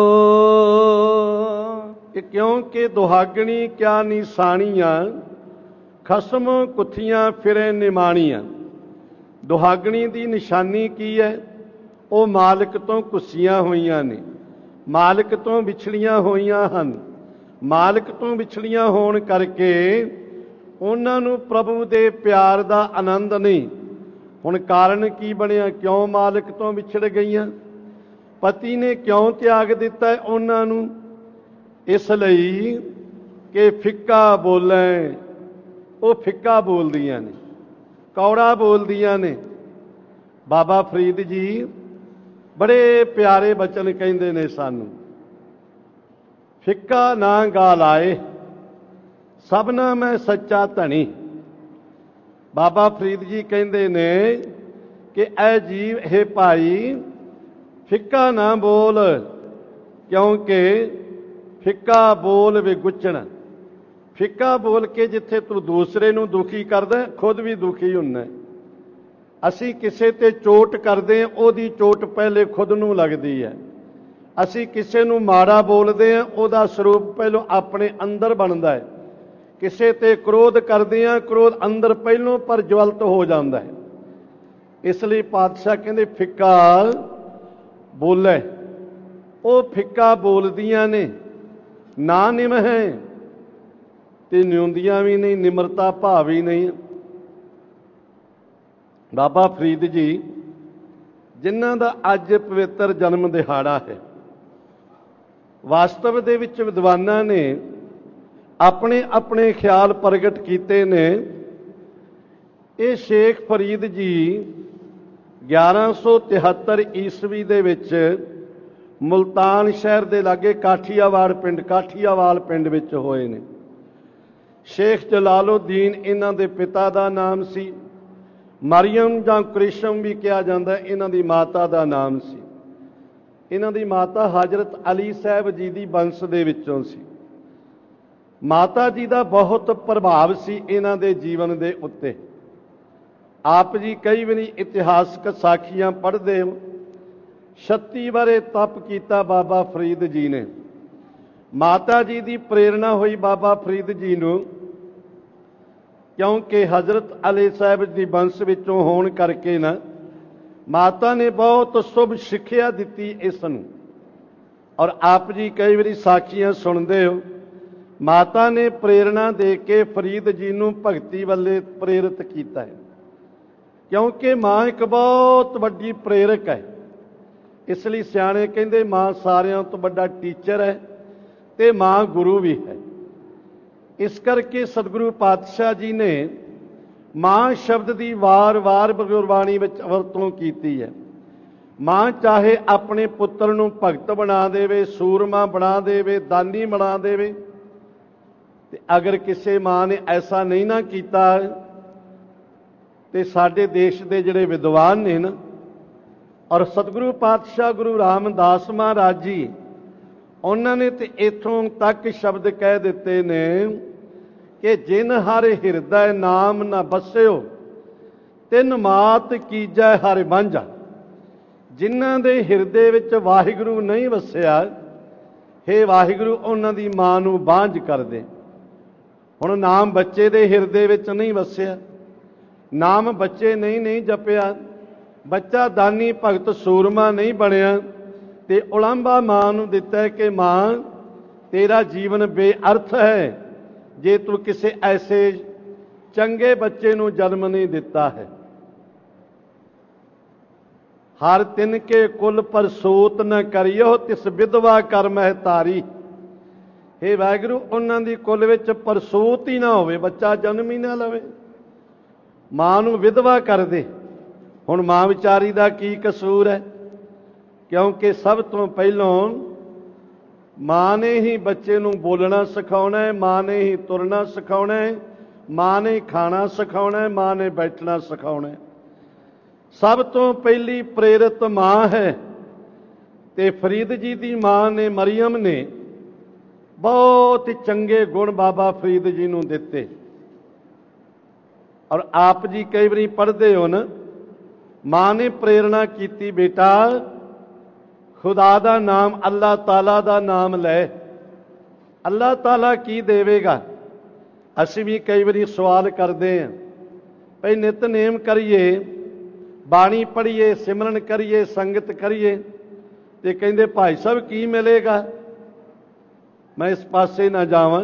Speaker 2: ਕਿ ਕਿਉਂਕਿ ਦੁਹਾਗਣੀ ਕਿਆ ਨਿਸ਼ਾਨੀਆਂ, ਖਸਮ ਕੁੱਥੀਆਂ ਫਿਰੇ ਨਿਮਾਣੀਆਂ। ਦੁਹਾਗਣੀ ਦੀ ਨਿਸ਼ਾਨੀ ਕੀ ਹੈ? ਉਹ ਮਾਲਕ ਤੋਂ ਕੁੱਸੀਆਂ ਹੋਈਆਂ ਨੇ, ਮਾਲਕ ਤੋਂ ਵਿਛੜੀਆਂ ਹੋਈਆਂ ਹਨ। ਮਾਲਕ ਤੋਂ ਵਿਛੜੀਆਂ ਹੋਣ ਕਰਕੇ ਉਹਨਾਂ ਨੂੰ ਪ੍ਰਭੂ ਦੇ ਪਿਆਰ ਦਾ ਆਨੰਦ ਨਹੀਂ। ਹੁਣ ਕਾਰਨ ਕੀ ਬਣਿਆ? ਕਿਉਂ ਮਾਲਕ ਤੋਂ ਵਿਛੜ ਗਈਆਂ? ਪਤੀ ਨੇ ਕਿਉਂ ਤਿਆਗ ਦਿੱਤਾ ਉਹਨਾਂ ਨੂੰ? ਇਸ ਲਈ ਕਿ ਫਿੱਕਾ ਬੋਲੇ। ਉਹ ਫਿੱਕਾ ਬੋਲਦੀਆਂ ਨੇ, ਕੌੜਾ ਬੋਲਦੀਆਂ ਨੇ। ਬਾਬਾ ਫਰੀਦ ਜੀ ਬੜੇ ਪਿਆਰੇ ਬਚਨ ਕਹਿੰਦੇ ਨੇ ਸਾਨੂੰ, ਫਿੱਕਾ ਨਾ ਗਾ ਲਾਏ, ਸਭਨਾ ਮੈਂ ਸੱਚਾ ਧਣੀ। ਬਾਬਾ ਫਰੀਦ ਜੀ ਕਹਿੰਦੇ ਨੇ ਕਿ ਐ ਜੀਵ ਹੈ ਭਾਈ, ਫਿੱਕਾ ਨਾ ਬੋਲ, ਕਿਉਂਕਿ ਫਿੱਕਾ ਬੋਲ ਵੇ ਗੁੱਚਣ। ਫਿੱਕਾ ਬੋਲ ਕੇ ਜਿੱਥੇ ਤੂੰ ਦੂਸਰੇ ਨੂੰ ਦੁਖੀ ਕਰਦਾ, ਖੁਦ ਵੀ ਦੁਖੀ ਹੁੰਦਾ। ਅਸੀਂ ਕਿਸੇ ਤੇ ਚੋਟ ਕਰਦੇ ਹਾਂ, ਉਹਦੀ ਚੋਟ ਪਹਿਲੇ ਖੁਦ ਨੂੰ ਲੱਗਦੀ ਹੈ। ਅਸੀਂ ਕਿਸੇ ਨੂੰ ਮਾੜਾ ਬੋਲਦੇ ਹਾਂ, ਉਹਦਾ ਸਰੂਪ ਪਹਿਲੋਂ ਆਪਣੇ ਅੰਦਰ ਬਣਦਾ ਹੈ। ਕਿਸੇ ਤੇ ਕ੍ਰੋਧ ਕਰਦੇ ਹਾਂ, ਕ੍ਰੋਧ ਅੰਦਰ ਪਹਿਲੋਂ ਪ੍ਰਜਵਲਿਤ ਹੋ ਜਾਂਦਾ ਹੈ। ਇਸ ਲਈ ਪਾਤਸ਼ਾਹ ਕਹਿੰਦੇ ਫਿੱਕਾ ਬੋਲੇ। ਉਹ ਫਿੱਕਾ ਬੋਲਦੀਆਂ ਨੇ, ਨਾ ਨਿਮਹਿ ਤੇ ਨਿਉਂਦੀਆਂ ਵੀ ਨਹੀਂ, ਨਿਮਰਤਾ ਭਾਵ ਵੀ ਨਹੀਂ। ਬਾਬਾ ਫਰੀਦ ਜੀ ਜਿਨ੍ਹਾਂ ਦਾ ਅੱਜ ਪਵਿੱਤਰ ਜਨਮ ਦਿਹਾੜਾ ਹੈ, ਵਾਸਤਵ ਦੇ ਵਿੱਚ ਵਿਦਵਾਨਾਂ ਨੇ ਆਪਣੇ ਆਪਣੇ ਖਿਆਲ ਪ੍ਰਗਟ ਕੀਤੇ ਨੇ। ਇਹ ਸ਼ੇਖ ਫਰੀਦ ਜੀ ਗਿਆਰਾਂ ਸੌ ਤਿਹੱਤਰ ਈਸਵੀ ਦੇ ਵਿੱਚ ਮੁਲਤਾਨ ਸ਼ਹਿਰ ਦੇ ਲਾਗੇ ਕਾਠੀਆਵਾੜ ਪਿੰਡ ਕਾਠੀਆਵਾਲ ਪਿੰਡ ਵਿੱਚ ਹੋਏ ਨੇ। ਸ਼ੇਖ ਜਲਾਲੁਦੀਨ ਇਹਨਾਂ ਦੇ ਪਿਤਾ ਦਾ ਨਾਮ ਸੀ। ਮਰੀਅਮ ਜਾਂ ਕ੍ਰਿਸ਼ਮ ਵੀ ਕਿਹਾ ਜਾਂਦਾ, ਇਹਨਾਂ ਦੀ ਮਾਤਾ ਦਾ ਨਾਮ ਸੀ। ਇਹਨਾਂ ਦੀ ਮਾਤਾ ਹਜ਼ਰਤ ਅਲੀ ਸਾਹਿਬ ਜੀ ਦੀ ਵੰਸ਼ ਦੇ ਵਿੱਚੋਂ ਸੀ। ਮਾਤਾ ਜੀ ਦਾ ਬਹੁਤ ਪ੍ਰਭਾਵ ਸੀ ਇਹਨਾਂ ਦੇ ਜੀਵਨ ਦੇ ਉੱਤੇ। ਆਪ ਜੀ ਕਈ ਵਾਰੀ ਇਤਿਹਾਸਕ ਸਾਖੀਆਂ ਪੜ੍ਹਦੇ ਹੋ। ਛੱਤੀ ਬਾਰੇ ਤਪ ਕੀਤਾ ਬਾਬਾ ਫਰੀਦ ਜੀ ਨੇ। ਮਾਤਾ ਜੀ ਦੀ ਪ੍ਰੇਰਣਾ ਹੋਈ ਬਾਬਾ ਫਰੀਦ ਜੀ ਨੂੰ, ਕਿਉਂਕਿ ਹਜ਼ਰਤ ਅਲੀ ਸਾਹਿਬ ਦੀ ਵੰਸ਼ ਵਿੱਚੋਂ ਹੋਣ ਕਰਕੇ ਨਾ ਮਾਤਾ ਨੇ ਬਹੁਤ ਸ਼ੁਭ ਸਿੱਖਿਆ ਦਿੱਤੀ ਇਸ ਨੂੰ। ਔਰ ਆਪ ਜੀ ਕਈ ਵਾਰੀ ਸਾਖੀਆਂ ਸੁਣਦੇ ਹੋ, ਮਾਤਾ ਨੇ ਪ੍ਰੇਰਣਾ ਦੇ ਕੇ ਫਰੀਦ ਜੀ ਨੂੰ ਭਗਤੀ ਵੱਲੇ ਪ੍ਰੇਰਿਤ ਕੀਤਾ ਹੈ। ਕਿਉਂਕਿ ਮਾਂ ਇੱਕ ਬਹੁਤ ਵੱਡੀ ਪ੍ਰੇਰਕ ਹੈ। ਇਸ ਲਈ ਸਿਆਣੇ ਕਹਿੰਦੇ ਮਾਂ ਸਾਰਿਆਂ ਤੋਂ ਵੱਡਾ ਟੀਚਰ ਹੈ ਤੇ ਮਾਂ ਗੁਰੂ ਵੀ ਹੈ। ਇਸ ਕਰਕੇ ਸਤਿਗੁਰੂ ਪਾਤਸ਼ਾਹ ਜੀ ਨੇ ਮਾਂ ਸ਼ਬਦ ਦੀ ਵਾਰ-ਵਾਰ ਗੁਰਬਾਣੀ ਵਿੱਚ ਵਰਤੋਂ ਕੀਤੀ ਹੈ। ਮਾਂ ਚਾਹੇ ਆਪਣੇ ਪੁੱਤਰ ਨੂੰ ਭਗਤ ਬਣਾ ਦੇਵੇ, ਸੂਰਮਾ ਬਣਾ ਦੇਵੇ, ਦਾਨੀ ਬਣਾ ਦੇਵੇ, ਤੇ ਅਗਰ ਕਿਸੇ ਮਾਂ ਨੇ ਐਸਾ ਨਹੀਂ ਨਾ ਕੀਤਾ ਤੇ ਸਾਡੇ ਦੇਸ਼ ਦੇ ਜਿਹੜੇ ਵਿਦਵਾਨ ਨੇ ਨਾ, ਔਰ ਸਤਿਗੁਰੂ ਪਾਤਸ਼ਾਹ ਗੁਰੂ ਰਾਮਦਾਸ ਮਹਾਰਾਜ ਜੀ, ਉਹਨਾਂ ਨੇ ਤੇ ਇੱਥੋਂ ਤੱਕ ਸ਼ਬਦ ਕਹਿ ਦਿੱਤੇ ਨੇ ਕਿ ਜਿਨ ਹਰ ਹਿਰਦੈ ਨਾਮ ਨਾ ਬਸਿਓ, ਤਿਨ ਮਾਤ ਕੀਜੈ ਹਰਿ ਬਾਂਝਾ। ਜਿਨ੍ਹਾਂ ਦੇ ਹਿਰਦੇ ਵਿੱਚ ਵਾਹਿਗੁਰੂ ਨਹੀਂ ਵਸਿਆ, ਹੇ ਵਾਹਿਗੁਰੂ ਉਹਨਾਂ ਦੀ ਮਾਂ ਨੂੰ ਬਾਂਝ ਕਰ ਦੇ। ਹੁਣ ਨਾਮ ਬੱਚੇ ਦੇ ਹਿਰਦੇ ਵਿੱਚ ਨਹੀਂ ਵਸਿਆ, ਨਾਮ ਬੱਚੇ ਨਹੀਂ ਨਹੀਂ ਜਪਿਆ, ਬੱਚਾ ਦਾਨੀ ਭਗਤ ਸੂਰਮਾ ਨਹੀਂ ਬਣਿਆ, ਤੇ ਉਲਾਂਭਾ ਮਾਂ ਨੂੰ ਦਿੱਤਾ ਕਿ ਮਾਂ ਤੇਰਾ ਜੀਵਨ ਬੇਅਰਥ ਹੈ ਜੇ ਤੂੰ ਕਿਸੇ ਐਸੇ ਚੰਗੇ ਬੱਚੇ ਨੂੰ ਜਨਮ ਨਹੀਂ ਦਿੱਤਾ ਹੈ। ਹਰ ਤਿਨ ਕੇ ਕੁਲ ਪਰਸੂਤ ਨ ਕਰਿਓ, ਤਿਸ ਵਿਧਵਾ ਕਰ ਮਹਿ ਤਾਰੀ। ਹੇ ਵਾਹਿਗੁਰੂ ਉਹਨਾਂ ਦੀ ਕੁਲ ਵਿੱਚ ਪਰਸੂਤ ਹੀ ਨਾ ਹੋਵੇ, ਬੱਚਾ ਜਨਮ ਹੀ ਨਾ ਲਵੇ, ਮਾਂ ਨੂੰ ਵਿਧਵਾ ਕਰ ਦੇ। ਹੁਣ ਮਾਂ ਵਿਚਾਰੀ ਦਾ ਕੀ ਕਸੂਰ ਹੈ? ਕਿਉਂਕਿ ਸਭ ਤੋਂ ਪਹਿਲੋਂ ਮਾਂ ਨੇ ਹੀ ਬੱਚੇ ਨੂੰ ਬੋਲਣਾ ਸਿਖਾਉਣਾ ਹੈ, ਮਾਂ ਨੇ ਹੀ ਤੁਰਨਾ ਸਿਖਾਉਣਾ ਹੈ, ਮਾਂ ਨੇ ਖਾਣਾ ਸਿਖਾਉਣਾ ਹੈ, ਮਾਂ ਨੇ ਬੈਠਣਾ ਸਿਖਾਉਣਾ ਹੈ। ਸਭ ਤੋਂ ਪਹਿਲੀ ਪ੍ਰੇਰਿਤ ਮਾਂ ਹੈ। ਤੇ ਫਰੀਦ ਜੀ ਦੀ ਮਾਂ ਨੇ, ਮਰੀਅਮ ਨੇ, ਬਹੁਤ ਚੰਗੇ ਗੁਣ ਬਾਬਾ ਫਰੀਦ ਜੀ ਨੂੰ ਦਿੱਤੇ। ਔਰ ਆਪ ਜੀ ਕਈ ਵਾਰੀ ਪੜ੍ਹਦੇ ਹੋ ਨਾ, ਮਾਂ ਨੇ ਪ੍ਰੇਰਣਾ ਕੀਤੀ, ਬੇਟਾ ਖੁਦਾ ਦਾ ਨਾਮ, ਅੱਲਾਹ ਤਾਲਾ ਦਾ ਨਾਮ ਲੈ, ਅੱਲਾਹ ਤਾਲਾ ਕੀ ਦੇਵੇਗਾ। ਅਸੀਂ ਵੀ ਕਈ ਵਾਰੀ ਸਵਾਲ ਕਰਦੇ ਹਾਂ, ਭਈ ਨਿਤਨੇਮ ਕਰੀਏ, ਬਾਣੀ ਪੜ੍ਹੀਏ, ਸਿਮਰਨ ਕਰੀਏ, ਸੰਗਤ ਕਰੀਏ, ਤੇ ਕਹਿੰਦੇ ਭਾਈ ਸਾਹਿਬ ਕੀ ਮਿਲੇਗਾ। ਮੈਂ ਇਸ ਪਾਸੇ ਨਾ ਜਾਵਾਂ।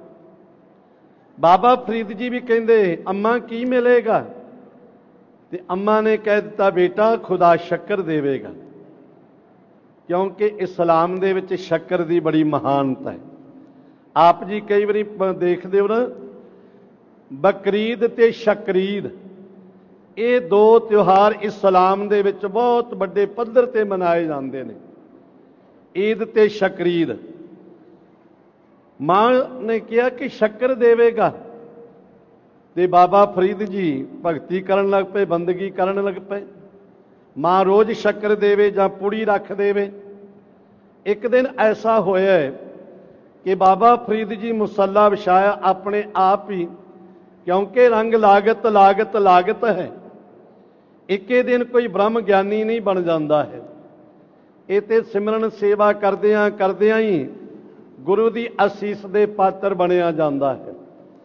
Speaker 2: ਬਾਬਾ ਫਰੀਦ ਜੀ ਵੀ ਕਹਿੰਦੇ ਅੰਮਾ ਕੀ ਮਿਲੇਗਾ, ਤੇ ਅੰਮਾ ਨੇ ਕਹਿ ਦਿੱਤਾ ਬੇਟਾ ਖੁਦਾ ਸ਼ੱਕਰ ਦੇਵੇਗਾ, ਕਿਉਂਕਿ ਇਸਲਾਮ ਦੇ ਵਿੱਚ ਸ਼ੱਕਰ ਦੀ ਬੜੀ ਮਹਾਨਤਾ ਹੈ। ਆਪ ਜੀ ਕਈ ਵਾਰੀ ਦੇਖਦੇ ਹੋ ਨਾ, ਬਕਰੀਦ ਤੇ ਸ਼ਕਰੀਦ, ਇਹ ਦੋ ਤਿਉਹਾਰ ਇਸਲਾਮ ਦੇ ਵਿੱਚ ਬਹੁਤ ਵੱਡੇ ਪੱਧਰ ਤੇ ਮਨਾਏ ਜਾਂਦੇ ਨੇ। ਈਦ ਤੇ ਸ਼ਕਰੀਦ। ਮਾਂ ਨੇ ਕਿਹਾ ਕਿ ਸ਼ੱਕਰ ਦੇਵੇਗਾ, ਤੇ ਬਾਬਾ ਫਰੀਦ ਜੀ ਭਗਤੀ ਕਰਨ ਲੱਗ ਪਏ, ਬੰਦਗੀ ਕਰਨ ਲੱਗ ਪਏ। ਮਾਂ ਰੋਜ਼ ਸ਼ੱਕਰ ਦੇਵੇ ਜਾਂ ਪੁੜੀ ਰੱਖ ਦੇਵੇ। ਇੱਕ ਦਿਨ ਐਸਾ ਹੋਇਆ ਕਿ ਬਾਬਾ ਫਰੀਦ ਜੀ ਮੁਸੱਲਾ ਵਿਛਾਇਆ ਆਪਣੇ ਆਪ ਹੀ, ਕਿਉਂਕਿ ਰੰਗ ਲਾਗਤ ਲਾਗਤ ਲਾਗਤ ਹੈ। ਇੱਕੇ ਦਿਨ ਕੋਈ ਬ੍ਰਹਮ ਗਿਆਨੀ ਨਹੀਂ ਬਣ ਜਾਂਦਾ ਹੈ। ਇਹ ਤੇ ਸਿਮਰਨ ਸੇਵਾ ਕਰਦਿਆਂ ਕਰਦਿਆਂ ਹੀ ਗੁਰੂ ਦੀ ਅਸੀਸ ਦੇ ਪਾਤਰ ਬਣਿਆ ਜਾਂਦਾ ਹੈ।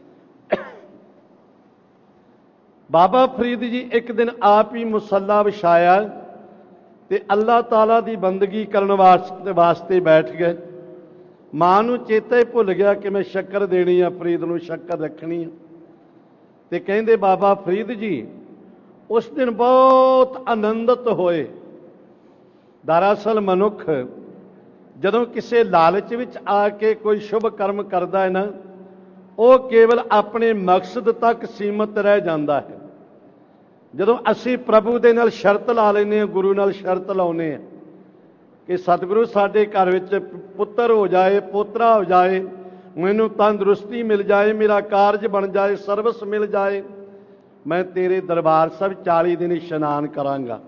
Speaker 2: ਬਾਬਾ ਫਰੀਦ ਜੀ ਇੱਕ ਦਿਨ ਆਪ ਹੀ ਮੁਸੱਲਾ ਵਿਛਾਇਆ ਤੇ ਅੱਲਾਹ ਤਾਲਾ ਦੀ ਬੰਦਗੀ ਕਰਨ ਵਾਸਤੇ ਵਾਸਤੇ ਬੈਠ ਗਏ। ਮਾਂ ਨੂੰ ਚੇਤਾ ਹੀ ਭੁੱਲ ਗਿਆ ਕਿ ਮੈਂ ਸ਼ੱਕਰ ਦੇਣੀ ਆ, ਫਰੀਦ ਨੂੰ ਸ਼ੱਕਰ ਰੱਖਣੀ ਆ। ਤੇ ਕਹਿੰਦੇ ਬਾਬਾ ਫਰੀਦ ਜੀ ਉਸ ਦਿਨ ਬਹੁਤ ਆਨੰਦਿਤ ਹੋਏ। ਦਰਅਸਲ ਮਨੁੱਖ ਜਦੋਂ ਕਿਸੇ ਲਾਲਚ ਵਿੱਚ ਆ ਕੇ ਕੋਈ ਸ਼ੁਭ ਕਰਮ ਕਰਦਾ ਹੈ ਨਾ, ਉਹ ਕੇਵਲ ਆਪਣੇ ਮਕਸਦ ਤੱਕ ਸੀਮਤ ਰਹਿ ਜਾਂਦਾ ਹੈ। ਜਦੋਂ ਅਸੀਂ ਪ੍ਰਭੂ ਦੇ ਨਾਲ ਸ਼ਰਤ ਲਾ ਲੈਂਦੇ ਹਾਂ, ਗੁਰੂ ਨਾਲ ਸ਼ਰਤ ਲਾਉਂਦੇ ਹਾਂ ਕਿ ਸਤਿਗੁਰੂ ਸਾਡੇ ਘਰ ਵਿੱਚ ਪੁੱਤਰ ਹੋ ਜਾਏ, ਪੋਤਰਾ ਹੋ ਜਾਏ, ਮੈਨੂੰ ਤੰਦਰੁਸਤੀ ਮਿਲ ਜਾਏ, ਮੇਰਾ ਕਾਰਜ ਬਣ ਜਾਏ, ਸਰਵਿਸ ਮਿਲ ਜਾਏ, ਮੈਂ ਤੇਰੇ ਦਰਬਾਰ ਸਾਹਿਬ ਚਾਲੀ ਦਿਨ ਇਸ਼ਨਾਨ ਕਰਾਂਗਾ,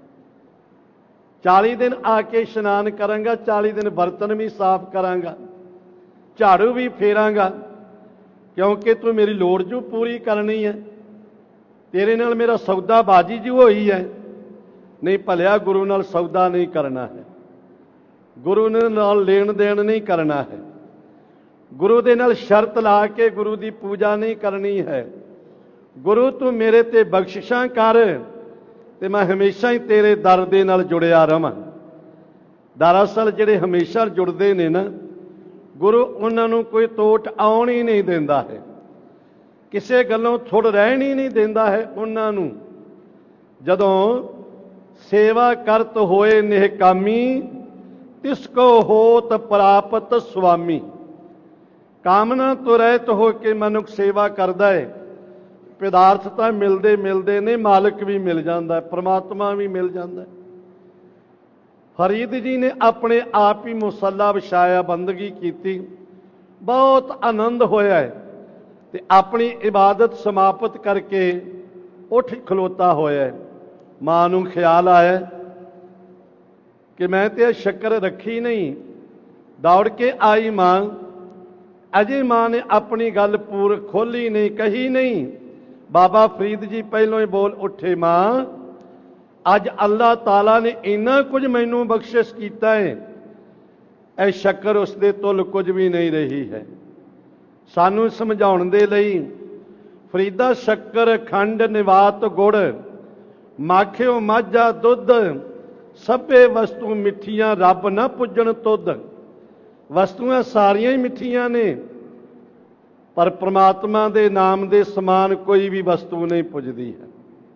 Speaker 2: ਚਾਲੀ ਦਿਨ ਆ ਕੇ ਇਸ਼ਨਾਨ ਕਰਾਂਗਾ, ਚਾਲੀ ਦਿਨ ਬਰਤਨ ਵੀ ਸਾਫ਼ ਕਰਾਂਗਾ, ਝਾੜੂ ਵੀ ਫੇਰਾਂਗਾ, ਕਿਉਂਕਿ ਤੂੰ ਮੇਰੀ ਲੋੜ ਜੂ ਪੂਰੀ ਕਰਨੀ ਹੈ। ਤੇਰੇ ਨਾਲ ਮੇਰਾ ਸੌਦਾ ਬਾਜੀ ਜੂ ਹੋਈ ਹੈ। ਨਹੀਂ ਭਲਿਆ ਗੁਰੂ ਨਾਲ ਸੌਦਾ ਨਹੀਂ ਕਰਨਾ ਹੈ, ਗੁਰੂ ਨਾਲ ਲੈਣ ਦੇਣ ਨਹੀਂ ਕਰਨਾ ਹੈ, ਗੁਰੂ ਦੇ ਨਾਲ ਸ਼ਰਤ ਲਾ ਕੇ ਗੁਰੂ ਦੀ ਪੂਜਾ ਨਹੀਂ ਕਰਨੀ ਹੈ। ਗੁਰੂ ਤੂੰ ਮੇਰੇ ਤੇ ਬਖਸ਼ਿਸ਼ਾਂ ਕਰ ਤੇ ਮੈਂ ਹਮੇਸ਼ਾ ਹੀ ਤੇਰੇ ਦਰ ਦੇ ਨਾਲ ਜੁੜਿਆ ਰਵਾਂ। ਦਰਅਸਲ ਜਿਹੜੇ ਹਮੇਸ਼ਾ ਜੁੜਦੇ ਨੇ ਨਾ, ਗੁਰੂ ਉਹਨਾਂ ਨੂੰ ਕੋਈ ਤੋਟ ਆਉਣ ਹੀ ਨਹੀਂ ਦਿੰਦਾ ਹੈ, ਕਿਸੇ ਗੱਲੋਂ ਥੁੜ ਰਹਿਣ ਹੀ ਨਹੀਂ ਦਿੰਦਾ ਹੈ ਉਹਨਾਂ ਨੂੰ। ਜਦੋਂ ਸੇਵਾ ਕਰਤ ਹੋਏ ਨਿਹਕਾਮੀ, ਤਿਸ ਕੋ ਹੋਤ ਪ੍ਰਾਪਤ ਸੁਆਮੀ। ਕਾਮਨਾ ਤੋਂ ਰਹਿਤ ਹੋ ਕੇ ਮਨੁੱਖ ਸੇਵਾ ਕਰਦਾ ਹੈ, ਪਦਾਰਥ ਤਾਂ ਮਿਲਦੇ ਮਿਲਦੇ ਨੇ, ਮਾਲਕ ਵੀ ਮਿਲ ਜਾਂਦਾ, ਪਰਮਾਤਮਾ ਵੀ ਮਿਲ ਜਾਂਦਾ। ਫਰੀਦ ਜੀ ਨੇ ਆਪਣੇ ਆਪ ਹੀ ਮੁਸੱਲਾ ਵਿਛਾਇਆ, ਬੰਦਗੀ ਕੀਤੀ, ਬਹੁਤ ਆਨੰਦ ਹੋਇਆ ਹੈ ਤੇ ਆਪਣੀ ਇਬਾਦਤ ਸਮਾਪਤ ਕਰਕੇ ਉੱਠ ਖਲੋਤਾ ਹੋਇਆ ਹੈ। ਮਾਂ ਨੂੰ ਖਿਆਲ ਆਇਆ ਕਿ ਮੈਂ ਤੇ ਸ਼ੱਕਰ ਰੱਖੀ ਨਹੀਂ। ਦੌੜ ਕੇ ਆਈ ਮਾਂ। ਅਜੇ ਮਾਂ ਨੇ ਆਪਣੀ ਗੱਲ ਪੂਰ ਖੋਲੀ ਨਹੀਂ, ਕਹੀ ਨਹੀਂ। ਬਾਬਾ ਫਰੀਦ ਜੀ ਪਹਿਲੋਂ ਹੀ ਬੋਲ ਉੱਠੇ, ਮਾਂ ਅੱਜ ਅੱਲਾਹ ਤਾਲਾ ਨੇ ਇੰਨਾ ਕੁਝ ਮੈਨੂੰ ਬਖਸ਼ਿਸ਼ ਕੀਤਾ ਹੈ, ਇਹ ਸ਼ੱਕਰ ਉਸ ਦੇ ਤੁੱਲ ਕੁਝ ਵੀ ਨਹੀਂ ਰਹੀ ਹੈ। ਸਾਨੂੰ ਸਮਝਾਉਣ ਦੇ ਲਈ ਫਰੀਦਾ ਸ਼ੱਕਰ ਖੰਡ ਨਿਵਾਤ ਗੁੜ, ਮਾਖਿਓ ਮਾਝਾ ਦੁੱਧ, ਸਭੇ ਵਸਤੂ ਮਿੱਠੀਆਂ ਰੱਬ ਨਾ ਪੁੱਜਣ ਤੁਧ। ਵਸਤੂਆਂ ਸਾਰੀਆਂ ਹੀ ਮਿੱਠੀਆਂ ਨੇ, ਪਰ ਪ੍ਰਮਾਤਮਾ ਦੇ ਨਾਮ ਦੇ ਸਮਾਨ ਕੋਈ ਵੀ ਵਸਤੂ ਨਹੀਂ ਪੁੱਜਦੀ ਹੈ।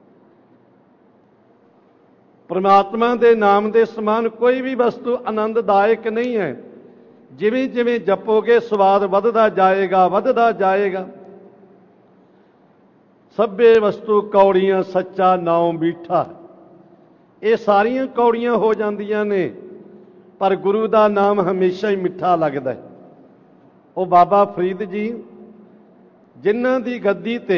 Speaker 2: ਪ੍ਰਮਾਤਮਾ ਦੇ ਨਾਮ ਦੇ ਸਮਾਨ ਕੋਈ ਵੀ ਵਸਤੂ ਆਨੰਦਦਾਇਕ ਨਹੀਂ ਹੈ। ਜਿਵੇਂ ਜਿਵੇਂ ਜਪੋਗੇ ਸਵਾਦ ਵੱਧਦਾ ਜਾਏਗਾ, ਵੱਧਦਾ ਜਾਏਗਾ। ਸਭੇ ਵਸਤੂ ਕੌੜੀਆਂ ਸੱਚਾ ਨਾਉ ਮੀਠਾ, ਇਹ ਸਾਰੀਆਂ ਕੌੜੀਆਂ ਹੋ ਜਾਂਦੀਆਂ ਨੇ, ਪਰ ਗੁਰੂ ਦਾ ਨਾਮ ਹਮੇਸ਼ਾ ਹੀ ਮਿੱਠਾ ਲੱਗਦਾ। ਉਹ ਬਾਬਾ ਫਰੀਦ ਜੀ ਜਿਨ੍ਹਾਂ ਦੀ ਗੱਦੀ ਤੇ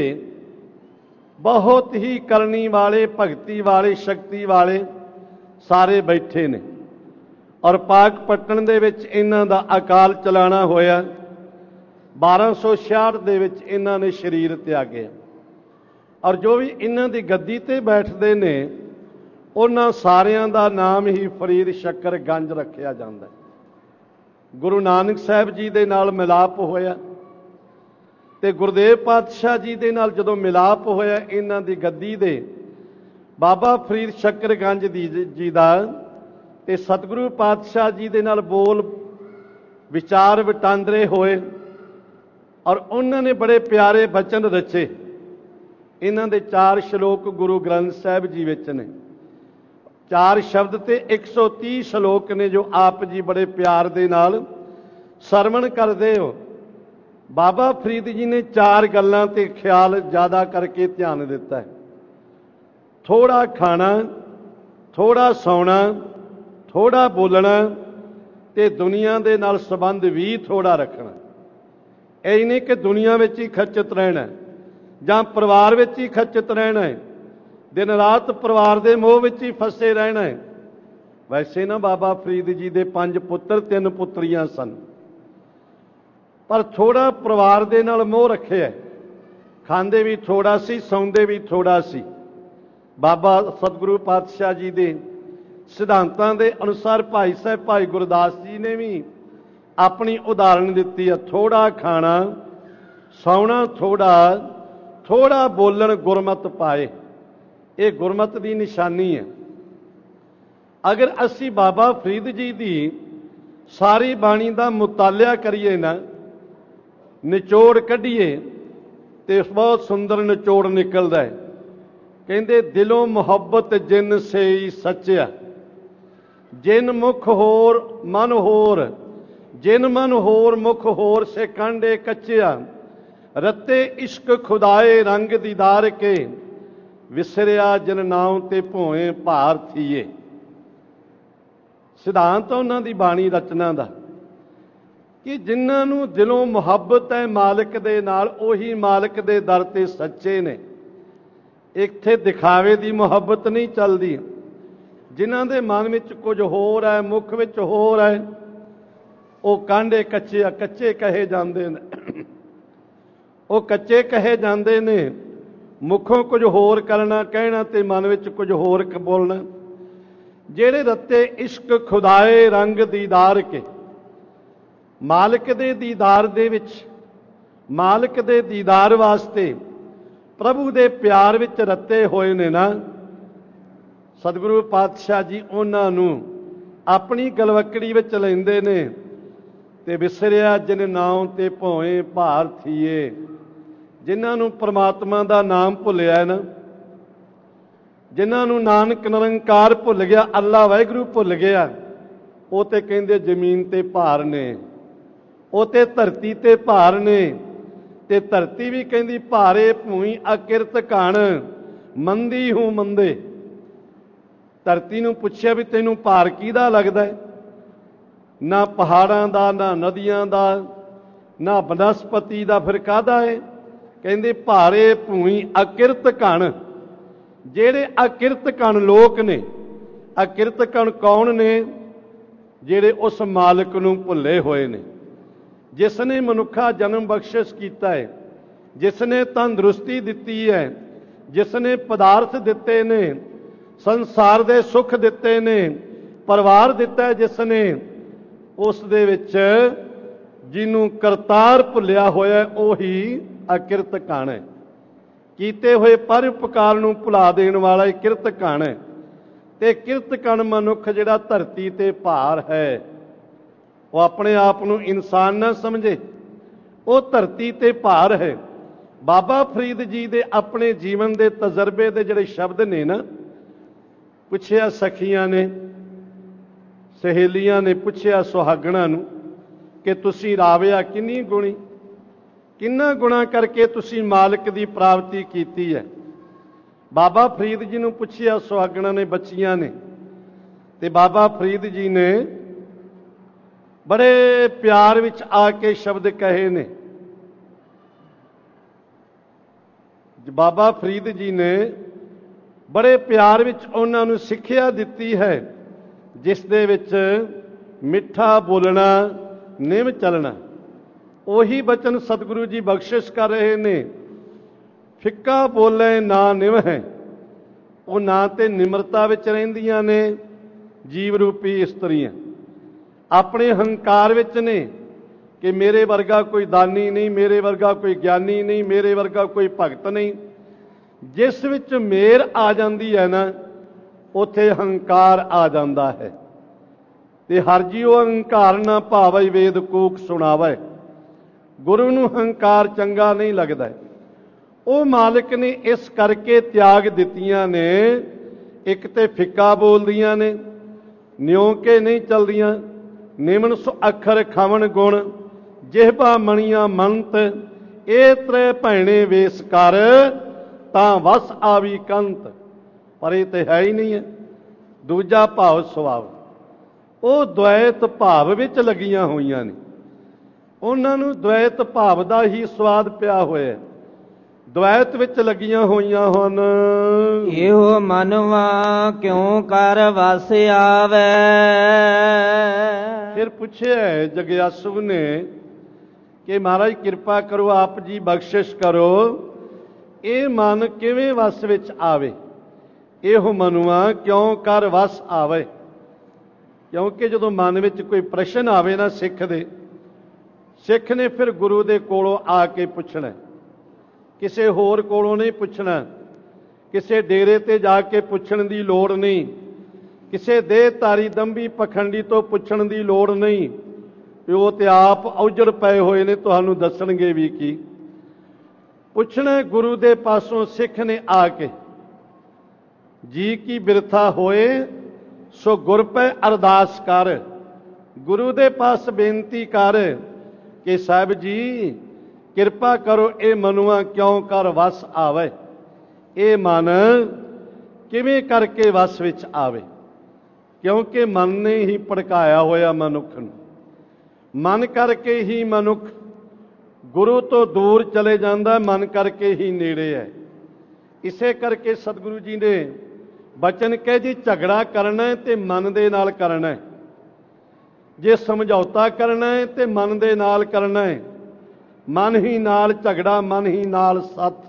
Speaker 2: ਬਹੁਤ ਹੀ ਕਰਨੀ ਵਾਲੇ, ਭਗਤੀ ਵਾਲੇ, ਸ਼ਕਤੀ ਵਾਲੇ ਸਾਰੇ ਬੈਠੇ ਨੇ। ਔਰ ਪਾਕਪਟਨ ਦੇ ਵਿੱਚ ਇਹਨਾਂ ਦਾ ਅਕਾਲ ਚਲਾਣਾ ਹੋਇਆ। ਬਾਰਾਂ ਸੌ ਛਿਆਹਠ ਦੇ ਵਿੱਚ ਇਹਨਾਂ ਨੇ ਸਰੀਰ ਤਿਆਗਿਆ। ਔਰ ਜੋ ਵੀ ਇਹਨਾਂ ਦੀ ਗੱਦੀ ਤੇ ਬੈਠਦੇ ਨੇ ਉਹਨਾਂ ਸਾਰਿਆਂ ਦਾ ਨਾਮ ਹੀ ਫਰੀਦ ਸ਼ੱਕਰ ਗੰਜ ਰੱਖਿਆ ਜਾਂਦਾ। ਗੁਰੂ ਨਾਨਕ ਸਾਹਿਬ ਜੀ ਦੇ ਨਾਲ ਮਿਲਾਪ ਹੋਇਆ ਤੇ ਗੁਰਦੇਵ ਪਾਤਸ਼ਾਹ ਜੀ ਦੇ ਨਾਲ ਜਦੋਂ ਮਿਲਾਪ ਹੋਇਆ ਇਹਨਾਂ ਦੀ ਗੱਦੀ ਦੇ ਬਾਬਾ ਫਰੀਦ ਸ਼ੱਕਰ ਗੰਜ ਦੀ ਜੀ ਦਾ ਤੇ ਸਤਿਗੁਰੂ ਪਾਤਸ਼ਾਹ ਜੀ ਦੇ ਨਾਲ ਬੋਲ ਵਿਚਾਰ ਵਟਾਂਦਰੇ ਹੋਏ। ਔਰ ਉਹਨਾਂ ਨੇ ਬੜੇ ਪਿਆਰੇ ਬਚਨ ਰਚੇ। ਇਹਨਾਂ ਦੇ ਚਾਰ ਸ਼ਲੋਕ ਗੁਰੂ ਗ੍ਰੰਥ ਸਾਹਿਬ ਜੀ ਵਿੱਚ ਨੇ। ਚਾਰ ਸ਼ਬਦ ਤੇ ਇੱਕ ਸੌ ਤੀਹ ਸ਼ਲੋਕ ਨੇ ਜੋ ਆਪ ਜੀ ਬੜੇ ਪਿਆਰ ਦੇ ਨਾਲ ਸਰਵਣ ਕਰਦੇ ਹੋ। ਬਾਬਾ ਫਰੀਦ ਜੀ ਨੇ ਚਾਰ ਗੱਲਾਂ ਤੇ ਖਿਆਲ ਜ਼ਿਆਦਾ ਕਰਕੇ ਧਿਆਨ ਦਿੱਤਾ ਹੈ। ਥੋੜਾ ਖਾਣਾ, ਥੋੜਾ ਸੌਣਾ, ਥੋੜਾ ਬੋਲਣਾ ਤੇ ਦੁਨੀਆ ਦੇ ਨਾਲ ਸੰਬੰਧ ਵੀ ਥੋੜਾ ਰੱਖਣਾ। ਇਹ ਨਹੀਂ ਕਿ ਦੁਨੀਆ ਵਿੱਚ ਹੀ ਖੱਚਤ ਰਹਿਣਾ ਜਾਂ ਪਰਿਵਾਰ ਵਿੱਚ ਹੀ ਖੱਚਤ ਰਹਿਣਾ ਹੈ, ਦਿਨ ਰਾਤ ਪਰਿਵਾਰ ਦੇ ਮੋਹ ਵਿੱਚ ਹੀ ਫਸੇ ਰਹਿਣਾ ਹੈ। ਵੈਸੇ ਨਾ ਬਾਬਾ ਫਰੀਦ ਜੀ ਦੇ ਪੰਜ ਪੁੱਤਰ, ਤਿੰਨ ਪੁੱਤਰੀਆਂ ਸਨ, ਪਰ ਥੋੜਾ ਪਰਿਵਾਰ ਦੇ ਨਾਲ ਮੋਹ ਰੱਖਿਆ। ਖਾਂਦੇ ਵੀ ਥੋੜਾ ਸੀ, ਸੌਂਦੇ ਵੀ ਥੋੜਾ ਸੀ। ਬਾਬਾ ਸਤਿਗੁਰੂ ਪਾਤਸ਼ਾਹ ਜੀ ਦੇ ਸਿਧਾਂਤਾਂ ਦੇ ਅਨੁਸਾਰ ਭਾਈ ਸਾਹਿਬ ਭਾਈ ਗੁਰਦਾਸ ਜੀ ਨੇ ਵੀ ਆਪਣੀ ਉਦਾਹਰਣ ਦਿੱਤੀ ਹੈ। ਥੋੜਾ ਖਾਣਾ, ਸੌਣਾ ਥੋੜਾ, ਥੋੜਾ ਬੋਲਣ ਗੁਰਮਤਿ ਪਾਏ। ਇਹ ਗੁਰਮਤਿ ਦੀ ਨਿਸ਼ਾਨੀ ਹੈ। ਅਗਰ ਅਸੀਂ ਬਾਬਾ ਫਰੀਦ ਜੀ ਦੀ ਸਾਰੀ ਬਾਣੀ ਦਾ ਮੁਤਾਲਿਆ ਕਰੀਏ ਨਾ, ਨਿਚੋੜ ਕੱਢੀਏ ਤੇ ਬਹੁਤ ਸੁੰਦਰ ਨਿਚੋੜ ਨਿਕਲਦਾ ਹੈ। ਕਹਿੰਦੇ ਦਿਲੋਂ ਮੁਹੱਬਤ ਜਿਨ ਸੇਈ ਸੱਚਿਆ, ਜਿਨ ਮੁਖ ਹੋਰ ਮਨ ਹੋਰ, ਜਿਨ ਮਨ ਹੋਰ ਮੁਖ ਹੋਰ ਸੇ ਕਾਂਡੇ ਕੱਚਿਆ, ਰੱਤੇ ਇਸ਼ਕ ਖੁਦਾਏ ਰੰਗ ਦੀਦਾਰ ਕੇ, ਵਿਸਰਿਆ ਜਿਨ ਨਾਮ ਤੇ ਭੋਏ ਭਾਰ ਥੀਏ। ਸਿਧਾਂਤ ਉਹਨਾਂ ਦੀ ਬਾਣੀ ਰਚਨਾ ਦਾ ਕਿ ਜਿਨ੍ਹਾਂ ਨੂੰ ਦਿਲੋਂ ਮੁਹੱਬਤ ਹੈ ਮਾਲਕ ਦੇ ਨਾਲ, ਉਹੀ ਮਾਲਕ ਦੇ ਦਰ ਤੇ ਸੱਚੇ ਨੇ। ਇੱਥੇ ਦਿਖਾਵੇ ਦੀ ਮੁਹੱਬਤ ਨਹੀਂ ਚੱਲਦੀ। ਜਿਨ੍ਹਾਂ ਦੇ ਮਨ ਵਿੱਚ ਕੁਝ ਹੋਰ ਹੈ, ਮੁਖ ਵਿੱਚ ਹੋਰ ਹੈ, ਉਹ ਕਾਂਡੇ ਕੱਚੇ ਆ, ਕੱਚੇ ਕਹੇ ਜਾਂਦੇ ਨੇ। ਉਹ ਕੱਚੇ ਕਹੇ ਜਾਂਦੇ ਨੇ। ਮੁਖੋਂ ਕੁਝ ਹੋਰ ਕਰਨਾ ਕਹਿਣਾ ਤੇ ਮਨ ਵਿੱਚ ਕੁਝ ਹੋਰ ਬੋਲਣਾ। ਜਿਹੜੇ ਰੱਤੇ ਇਸ਼ਕ ਖੁਦਾਏ ਰੰਗ ਦੀਦਾਰ ਕੇ, ਮਾਲਕ ਦੇ ਦੀਦਾਰ ਦੇ ਵਿੱਚ, ਮਾਲਕ ਦੇ ਦੀਦਾਰ ਵਾਸਤੇ, ਪ੍ਰਭੂ ਦੇ ਪਿਆਰ ਵਿੱਚ ਰੱਤੇ ਹੋਏ ਨੇ ਨਾ, ਸਤਿਗੁਰੂ ਪਾਤਸ਼ਾਹ ਜੀ ਉਹਨਾਂ ਨੂੰ ਆਪਣੀ ਗਲਵੱਕੜੀ ਵਿੱਚ ਲੈਂਦੇ ਨੇ ਤੇ ਵਿਸਰਿਆ ਜਿਨ ਨਾਮ ਤੇ ਭੋਏ ਭਾਰ ਥੀਏ। ਜਿਨ੍ਹਾਂ ਨੂੰ ਪ੍ਰਮਾਤਮਾ ਦਾ ਨਾਮ ਭੁੱਲਿਆ ਨਾ, ਜਿਨ੍ਹਾਂ ਨੂੰ ਨਾਨਕ ਨਿਰੰਕਾਰ ਭੁੱਲ ਗਿਆ, ਅੱਲਾ ਵਾਹਿਗੁਰੂ ਭੁੱਲ ਗਿਆ, ਉਹ ਤੇ ਕਹਿੰਦੇ ਜ਼ਮੀਨ ਤੇ ਭਾਰ ਨੇ, ਉਹ ਤੇ ਧਰਤੀ ਤੇ ਭਾਰ ਨੇ। ਤੇ ਧਰਤੀ ਵੀ ਕਹਿੰਦੀ ਭਾਰੇ ਭੂਈ ਅਕਿਰਤ ਘਣ, ਮੰਦੀ ਹੂੰ ਮੰਦੇ। ਧਰਤੀ ਨੂੰ ਪੁੱਛਿਆ ਵੀ ਤੈਨੂੰ ਭਾਰ ਕਿਹਦਾ ਲੱਗਦਾ? ਨਾ ਪਹਾੜਾਂ ਦਾ, ਨਾ ਨਦੀਆਂ ਦਾ, ਨਾ ਬਨਸਪਤੀ ਦਾ, ਫਿਰ ਕਾਹਦਾ ਹੈ? ਕਹਿੰਦੇ ਭਾਰੇ ਭੂਈ ਅਕਿਰਤ ਘਣ। ਜਿਹੜੇ ਅਕਿਰਤ ਘਣ ਲੋਕ ਨੇ, ਅਕਿਰਤ ਘਣ ਕੌਣ ਨੇ? ਜਿਹੜੇ ਉਸ ਮਾਲਕ ਨੂੰ ਭੁੱਲੇ ਹੋਏ ਨੇ, ਜਿਸ ਨੇ ਮਨੁੱਖਾ ਜਨਮ ਬਖਸ਼ਿਸ਼ ਕੀਤਾ ਹੈ, ਜਿਸ ਨੇ ਤੰਦਰੁਸਤੀ ਦਿੱਤੀ ਹੈ, ਜਿਸ ਨੇ ਪਦਾਰਥ ਦਿੱਤੇ ਨੇ, ਸੰਸਾਰ ਦੇ ਸੁੱਖ ਦਿੱਤੇ ਨੇ, ਪਰਿਵਾਰ ਦਿੱਤਾ ਜਿਸ ਨੇ, ਉਸ ਦੇ ਵਿੱਚ ਜਿਹਨੂੰ ਕਰਤਾਰ ਭੁੱਲਿਆ ਹੋਇਆ ਉਹੀ ਅਕਿਰਤ ਘਣ ਹੈ। ਕੀਤੇ ਹੋਏ ਪਰ ਉਪਕਾਰ ਨੂੰ ਭੁਲਾ ਦੇਣ ਵਾਲਾ ਇਹ ਕਿਰਤ ਘਣ ਹੈ। ਤੇ ਕਿਰਤ ਘਣ ਮਨੁੱਖ ਜਿਹੜਾ ਧਰਤੀ ਤੇ ਭਾਰ ਹੈ, ਉਹ ਆਪਣੇ ਆਪ ਨੂੰ ਇਨਸਾਨ ਨਾ ਸਮਝੇ, ਉਹ ਧਰਤੀ ਤੇ ਭਾਰ ਹੈ। ਬਾਬਾ ਫਰੀਦ ਜੀ ਦੇ ਆਪਣੇ ਜੀਵਨ ਦੇ ਤਜਰਬੇ ਦੇ ਜਿਹੜੇ ਸ਼ਬਦ ਨੇ ਨਾ, ਪੁੱਛਿਆ ਸਖੀਆਂ ਨੇ, ਸਹੇਲੀਆਂ ਨੇ ਪੁੱਛਿਆ ਸੁਹਾਗਣਾਂ ਨੂੰ ਕਿ ਤੁਸੀਂ ਰਾਵਿਆ ਕਿੰਨੀ ਗੁਣੀ, ਕਿੰਨਾ ਗੁਣਾ ਕਰਕੇ ਤੁਸੀਂ ਮਾਲਕ ਦੀ ਪ੍ਰਾਪਤੀ ਕੀਤੀ ਹੈ। ਬਾਬਾ ਫਰੀਦ ਜੀ ਨੂੰ ਪੁੱਛਿਆ ਸੁਹਾਗਣਾਂ ਨੇ, ਬੱਚੀਆਂ ਨੇ, ਤੇ ਬਾਬਾ ਫਰੀਦ ਜੀ ਨੇ ਬੜੇ ਪਿਆਰ ਵਿੱਚ ਆ ਕੇ ਸ਼ਬਦ ਕਹੇ ਨੇ। ਬਾਬਾ ਫਰੀਦ ਜੀ ਨੇ ਬੜੇ ਪਿਆਰ ਵਿੱਚ ਉਹਨਾਂ ਨੂੰ ਸਿੱਖਿਆ ਦਿੱਤੀ ਹੈ, ਜਿਸ ਦੇ ਵਿੱਚ ਮਿੱਠਾ ਬੋਲਣਾ, ਨਿਮ ਚੱਲਣਾ। ਉਹੀ ਬਚਨ ਸਤਿਗੁਰੂ ਜੀ ਬਖਸ਼ਿਸ਼ ਕਰ ਰਹੇ ਨੇ। ਫਿੱਕਾ ਬੋਲੇ ਨਾ ਨਿਮ ਹੈ। ਉਹ ਨਾ ਤੇ ਨਿਮਰਤਾ ਵਿੱਚ ਰਹਿੰਦੀਆਂ ਨੇ ਜੀਵ ਰੂਪੀ ਇਸਤਰੀਆਂ, ਆਪਣੇ ਹੰਕਾਰ ਵਿੱਚ ਨੇ ਕਿ ਮੇਰੇ ਵਰਗਾ ਕੋਈ ਦਾਨੀ ਨਹੀਂ, ਮੇਰੇ ਵਰਗਾ ਕੋਈ ਗਿਆਨੀ ਨਹੀਂ, ਮੇਰੇ ਵਰਗਾ ਕੋਈ ਭਗਤ ਨਹੀਂ। ਜਿਸ ਵਿੱਚ ਮੇਰ ਆ ਜਾਂਦੀ ਹੈ ਨਾ, ਉੱਥੇ ਹੰਕਾਰ ਆ ਜਾਂਦਾ ਹੈ। ਤੇ ਹਰ ਜੀਉ ਹੰਕਾਰ ਨਾ ਭਾਵੈ, ਵੇਦ ਕੂਕ ਸੁਣਾਵੈ। ਗੁਰੂ ਨੂੰ ਹੰਕਾਰ ਚੰਗਾ ਨਹੀਂ ਲੱਗਦਾ। ਉਹ ਮਾਲਕ ਨੇ ਇਸ ਕਰਕੇ ਤਿਆਗ ਦਿੱਤੀਆਂ ਨੇ। ਇੱਕ ਤੇ ਫਿੱਕਾ ਬੋਲਦੀਆਂ ਨੇ, ਨਿਉ ਕੇ ਨਹੀਂ ਚਲਦੀਆਂ। ਨਿਮਨ ਸੋ ਅੱਖਰ ਖਾਵਣ ਗੁਣ, ਜਿਹਬਾ ਮਣੀਆਂ ਮੰਤ। ਇਹ ਤ੍ਰੈ ਭੈਣੇ ਵੇਸ ਕਰ, ਤਾਂ ਵਸ ਆਵੀ ਕੰਤ। ਪਰ ਇਹ ਤੇ ਹੈ ਹੀ ਨਹੀਂ ਹੈ। ਦੂਜਾ ਭਾਵ ਸੁਭਾਵ, ਉਹ ਦੁਐਤ ਭਾਵ ਵਿੱਚ ਲੱਗੀਆਂ ਹੋਈਆਂ ਨੇ। ਉਹਨਾਂ ਨੂੰ ਦੁਐਤ ਭਾਵ ਦਾ ਹੀ ਸਵਾਦ ਪਿਆ ਹੋਇਆ, ਦੁਐਤ ਵਿੱਚ ਲੱਗੀਆਂ ਹੋਈਆਂ ਹਨ।
Speaker 1: ਇਹੋ ਮਨਵਾ ਕਿਉਂ ਕਰ ਵਸ ਆਵੈ।
Speaker 2: ਫਿਰ ਪੁੱਛਿਆ ਜਗਿਆਸੂ ਨੇ ਕਿ ਮਹਾਰਾਜ ਕਿਰਪਾ ਕਰੋ, ਆਪ ਜੀ ਬਖਸ਼ਿਸ਼ ਕਰੋ, ਇਹ ਮਨ ਕਿਵੇਂ ਵਸ ਵਿੱਚ ਆਵੇ। ਇਹੋ ਮਨੁਆ ਕਿਉਂ ਕਰ ਵਸ ਆਵੇ। ਕਿਉਂਕਿ ਜਦੋਂ ਮਨ ਵਿੱਚ ਕੋਈ ਪ੍ਰਸ਼ਨ ਆਵੇ ਨਾ ਸਿੱਖ ਦੇ, ਸਿੱਖ ਨੇ ਫਿਰ ਗੁਰੂ ਦੇ ਕੋਲੋਂ ਆ ਕੇ ਪੁੱਛਣਾ, ਕਿਸੇ ਹੋਰ ਕੋਲੋਂ ਨਹੀਂ ਪੁੱਛਣਾ। ਕਿਸੇ ਡੇਰੇ ਤੇ ਜਾ ਕੇ ਪੁੱਛਣ ਦੀ ਲੋੜ ਨਹੀਂ, ਕਿਸੇ ਦੇਹਧਾਰੀ ਦੰਭੀ ਪਖੰਡੀ ਤੋਂ ਪੁੱਛਣ ਦੀ ਲੋੜ ਨਹੀਂ। ਉਹ ਤੇ ਆਪ ਔਜੜ ਪਏ ਹੋਏ ਨੇ, ਤੁਹਾਨੂੰ ਦੱਸਣਗੇ ਵੀ ਕੀ। ਪੁੱਛਣਾ ਗੁਰੂ ਦੇ ਪਾਸੋਂ ਸਿੱਖ ਨੇ ਆ ਕੇ। ਜੀ ਕੀ ਬਿਰਥਾ ਹੋਏ ਸੋ ਗੁਰ ਪੈ ਅਰਦਾਸ ਕਰ। ਗੁਰੂ ਦੇ ਪਾਸ ਬੇਨਤੀ ਕਰ ਕਿ ਸਾਹਿਬ ਜੀ ਕਿਰਪਾ ਕਰੋ, ਇਹ ਮਨੁਆ ਕਿਉਂ ਕਰ ਵਸ ਆਵੇ। ਇਹ ਮਨ ਕਿਵੇਂ ਕਰਕੇ ਵਸ ਵਿੱਚ ਆਵੇ। ਕਿਉਂਕਿ ਮਨ ਨੇ ਹੀ ਭੜਕਾਇਆ ਹੋਇਆ ਮਨੁੱਖ ਨੂੰ। ਮਨ ਕਰਕੇ ਹੀ ਮਨੁੱਖ ਗੁਰੂ ਤੋਂ ਦੂਰ ਚਲੇ ਜਾਂਦਾ, ਮਨ ਕਰਕੇ ਹੀ ਨੇੜੇ ਹੈ। ਇਸੇ ਕਰਕੇ ਸਤਿਗੁਰੂ ਜੀ ਨੇ ਬਚਨ ਕਹੇ ਜੀ, ਝਗੜਾ ਕਰਨਾ ਹੈ ਤੇ ਮਨ ਦੇ ਨਾਲ ਕਰਨਾ ਹੈ। ਜੇ ਸਮਝੌਤਾ ਕਰਨਾ ਹੈ ਤੇ ਮਨ ਦੇ ਨਾਲ ਕਰਨਾ ਹੈ। ਮਨ ਹੀ ਨਾਲ ਝਗੜਾ, ਮਨ ਹੀ ਨਾਲ ਸੱਥ।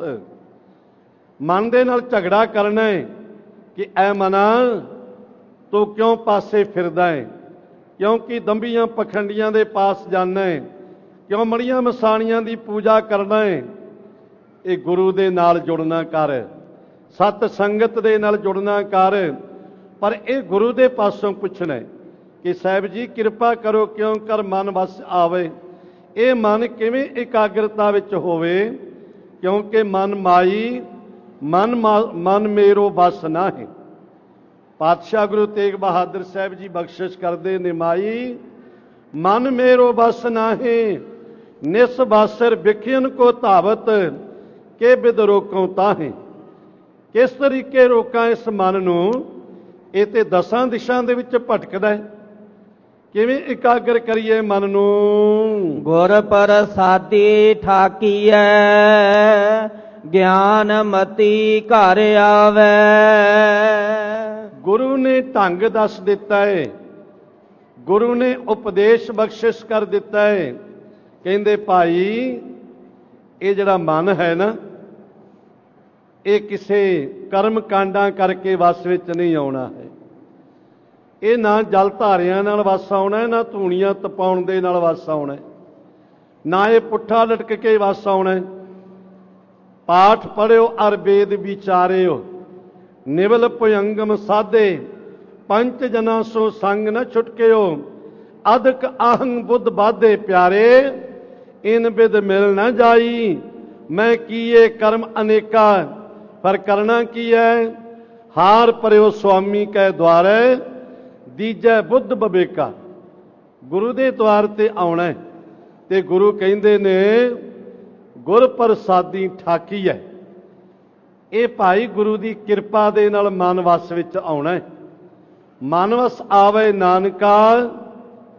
Speaker 2: ਮਨ ਦੇ ਨਾਲ ਝਗੜਾ ਕਰਨਾ ਹੈ ਕਿ ਐ ਮਨਾ ਤੂੰ ਕਿਉਂ ਪਾਸੇ ਫਿਰਦਾ ਹੈ, ਕਿਉਂਕਿ ਦੰਭੀਆਂ ਪਖੰਡੀਆਂ ਦੇ ਪਾਸ ਜਾਣਾ ਹੈ, ਕਿਉਂ ਮੜੀਆਂ ਮਸਾਣੀਆਂ ਦੀ ਪੂਜਾ ਕਰਨਾ ਹੈ। ਇਹ ਗੁਰੂ ਦੇ ਨਾਲ ਜੁੜਨਾ ਕਰ, ਸਤ ਸੰਗਤ ਦੇ ਨਾਲ ਜੁੜਨਾ ਕਰ। ਪਰ ਇਹ ਗੁਰੂ ਦੇ ਪਾਸੋਂ ਪੁੱਛਣਾ ਕਿ ਸਾਹਿਬ ਜੀ ਕਿਰਪਾ ਕਰੋ, ਕਿਉਂ ਕਰ ਮਨ ਵਸ ਆਵੇ। ਇਹ ਮਨ ਕਿਵੇਂ ਇਕਾਗਰਤਾ ਵਿੱਚ ਹੋਵੇ, ਕਿਉਂਕਿ ਮਨ ਮਾਈ ਮਨ ਮਨ ਮੇਰੋ ਬਸ ਨਾ ਹੈ। ਪਾਤਸ਼ਾਹ ਗੁਰੂ ਤੇਗ ਬਹਾਦਰ ਸਾਹਿਬ ਜੀ ਬਖਸ਼ਿਸ਼ ਕਰਦੇ ਨੇ, ਮਾਈ ਮਨ ਮੇਰੋ ਬਸ ਨਾਹੀਂ, ਨਿਸ ਬਾਸਰ ਬਿਖਿਨ ਕੋ ਧਾਵਤ, ਕੇ ਬਿਦ ਰੋਕੋਂ ਤਾਹੇ। ਕਿਸ ਤਰੀਕੇ ਰੋਕਾਂ ਇਸ ਮਨ ਨੂੰ, ਇਹ ਤੇ ਦਸਾਂ ਦਿਸ਼ਾਂ ਦੇ ਵਿੱਚ ਭਟਕਦਾ ਹੈ। ਕਿਵੇਂ ਇਕਾਗਰ ਕਰੀਏ ਮਨ ਨੂੰ।
Speaker 1: ਗੁਰ ਪ੍ਰਸਾਦੀ ਠਾਕੀਐ, ਗਿਆਨ ਮਤੀ ਘਰ ਆਵੈ। ਗੁਰੂ ਨੇ ਢੰਗ ਦੱਸ ਦਿੱਤਾ ਹੈ, ਗੁਰੂ ਨੇ ਉਪਦੇਸ਼ ਬਖਸ਼ਿਸ਼ ਕਰ ਦਿੱਤਾ ਹੈ। ਕਹਿੰਦੇ ਭਾਈ ਇਹ ਜਿਹੜਾ ਮਨ ਹੈ ਨਾ, ਇਹ ਕਿਸੇ ਕਰਮ ਕਾਂਡਾਂ ਕਰਕੇ ਵਸ ਵਿੱਚ ਨਹੀਂ ਆਉਣਾ ਹੈ। ਇਹ ਨਾ ਜਲ ਧਾਰਿਆਂ ਨਾਲ ਵਸ ਆਉਣਾ ਹੈ, ਨਾ ਧੂਣੀਆਂ ਤਪਾਉਣ ਦੇ ਨਾਲ ਵਸ ਆਉਣਾ ਹੈ, ਨਾ ਇਹ ਪੁੱਠਾ ਲਟਕ ਕੇ ਵਸ ਆਉਣਾ ਹੈ। ਪਾਠ ਪੜ੍ਹਿਓ ਅਰ ਵੇਦ ਵਿਚਾਰਿਓ, ਨਿਵਲ ਭੁਯੰਗਮ ਸਾਧੇ, ਪੰਚ ਜਨਾਂ ਸੋ ਸੰਗ ਨ ਛੁਟਕਿਓ। ਅਦਕ ਆਹੰ ਬੁੱਧ ਬਾਧੇ ਪਿਆਰੇ, ਇਨ ਬਿਦ ਮਿਲ ਨਾ ਜਾਈ। ਮੈਂ ਕੀਏ ਕਰਮ ਅਨੇਕਾ, ਪਰ ਕਰਨਾ ਕੀ ਹੈ। ਹਾਰ ਪਰਿਓ ਸੁਆਮੀ ਕੈ ਦੁਆਰੇ, ਦੀਜੈ ਬੁੱਧ ਬਵੇਕਾ। ਗੁਰੂ ਦੇ ਦੁਆਰ ਤੇ ਆਉਣਾ ਤੇ ਗੁਰੂ ਕਹਿੰਦੇ ਨੇ ਗੁਰ ਪ੍ਰਸਾਦੀ ਠਾਕੀ ਹੈ। ਇਹ ਭਾਈ ਗੁਰੂ ਦੀ ਕਿਰਪਾ ਦੇ ਨਾਲ ਮਨ ਵਸ ਵਿੱਚ ਆਉਣਾ। ਮਨ ਵਸ ਆਵੇ ਨਾਨਕਾ,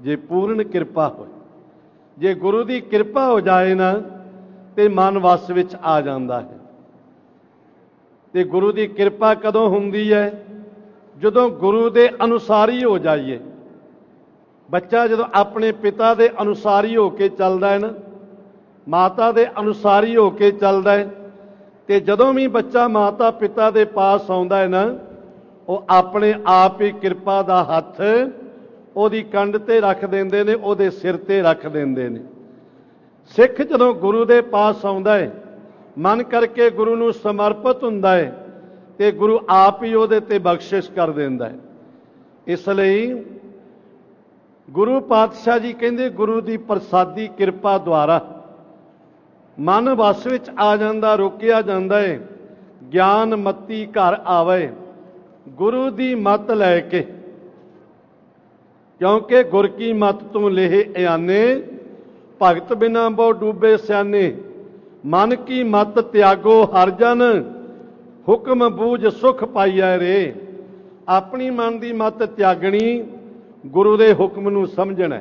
Speaker 1: ਜੇ ਪੂਰਨ ਕਿਰਪਾ ਹੋਏ। ਜੇ ਗੁਰੂ ਦੀ ਕਿਰਪਾ ਹੋ ਜਾਏ ਨਾ ਤੇ ਮਨ ਵਸ ਵਿੱਚ ਆ ਜਾਂਦਾ ਹੈ। ਤੇ ਗੁਰੂ ਦੀ ਕਿਰਪਾ ਕਦੋਂ ਹੁੰਦੀ ਹੈ? ਜਦੋਂ ਗੁਰੂ ਦੇ ਅਨੁਸਾਰੀ ਹੋ ਜਾਈਏ। ਬੱਚਾ ਜਦੋਂ ਆਪਣੇ ਪਿਤਾ ਦੇ ਅਨੁਸਾਰੀ ਹੋ ਕੇ ਚੱਲਦਾ ਹੈ ਨਾ, ਮਾਤਾ ਦੇ ਅਨੁਸਾਰੀ ਹੋ ਕੇ ਚੱਲਦਾ ਹੈ, ਤੇ ਜਦੋਂ ਵੀ ਬੱਚਾ ਮਾਤਾ ਪਿਤਾ ਦੇ ਪਾਸ ਆਉਂਦਾ ਹੈ ਨਾ, ਉਹ ਆਪਣੇ ਆਪ ਹੀ ਕਿਰਪਾ ਦਾ ਹੱਥ ਉਹਦੀ ਕੰਧ ਤੇ ਰੱਖ ਦਿੰਦੇ ਨੇ, ਉਹਦੇ ਸਿਰ ਤੇ ਰੱਖ ਦਿੰਦੇ ਨੇ। ਸਿੱਖ ਜਦੋਂ ਗੁਰੂ ਦੇ ਪਾਸ ਆਉਂਦਾ ਹੈ, ਮਨ ਕਰਕੇ ਗੁਰੂ ਨੂੰ ਸਮਰਪਿਤ ਹੁੰਦਾ ਹੈ, ਤੇ ਗੁਰੂ ਆਪ ਹੀ ਉਹਦੇ ਤੇ ਬਖਸ਼ਿਸ਼ ਕਰ ਦਿੰਦਾ ਹੈ। ਇਸ ਲਈ ਗੁਰੂ ਪਾਤਸ਼ਾਹ ਜੀ ਕਹਿੰਦੇ, ਗੁਰੂ ਦੀ ਪ੍ਰਸਾਦੀ ਕਿਰਪਾ ਦੁਆਰਾ ਮਨ ਵਸ ਵਿੱਚ ਆ ਜਾਂਦਾ, ਰੋਕਿਆ ਜਾਂਦਾ ਹੈ। ਗਿਆਨ ਮਤੀ ਘਰ ਆਵੇ, ਗੁਰੂ ਦੀ ਮੱਤ ਲੈ ਕੇ, ਕਿਉਂਕਿ ਗੁਰ ਕੀ ਮੱਤ ਤੂੰ ਲੇਹ ਇਆਨੇ, ਭਗਤ ਬਿਨਾ ਬਹੁ ਡੂਬੇ ਸਿਆਨੇ। ਮਨ ਕੀ ਮਤ ਤਿਆਗੋ ਹਰ ਜਨ, ਹੁਕਮ ਬੂਝ ਸੁਖ ਪਾਈਐ ਰੇ। ਆਪਣੀ ਮਨ ਦੀ ਮਤ ਤਿਆਗਣੀ, ਗੁਰੂ ਦੇ ਹੁਕਮ ਨੂੰ ਸਮਝਣਾ।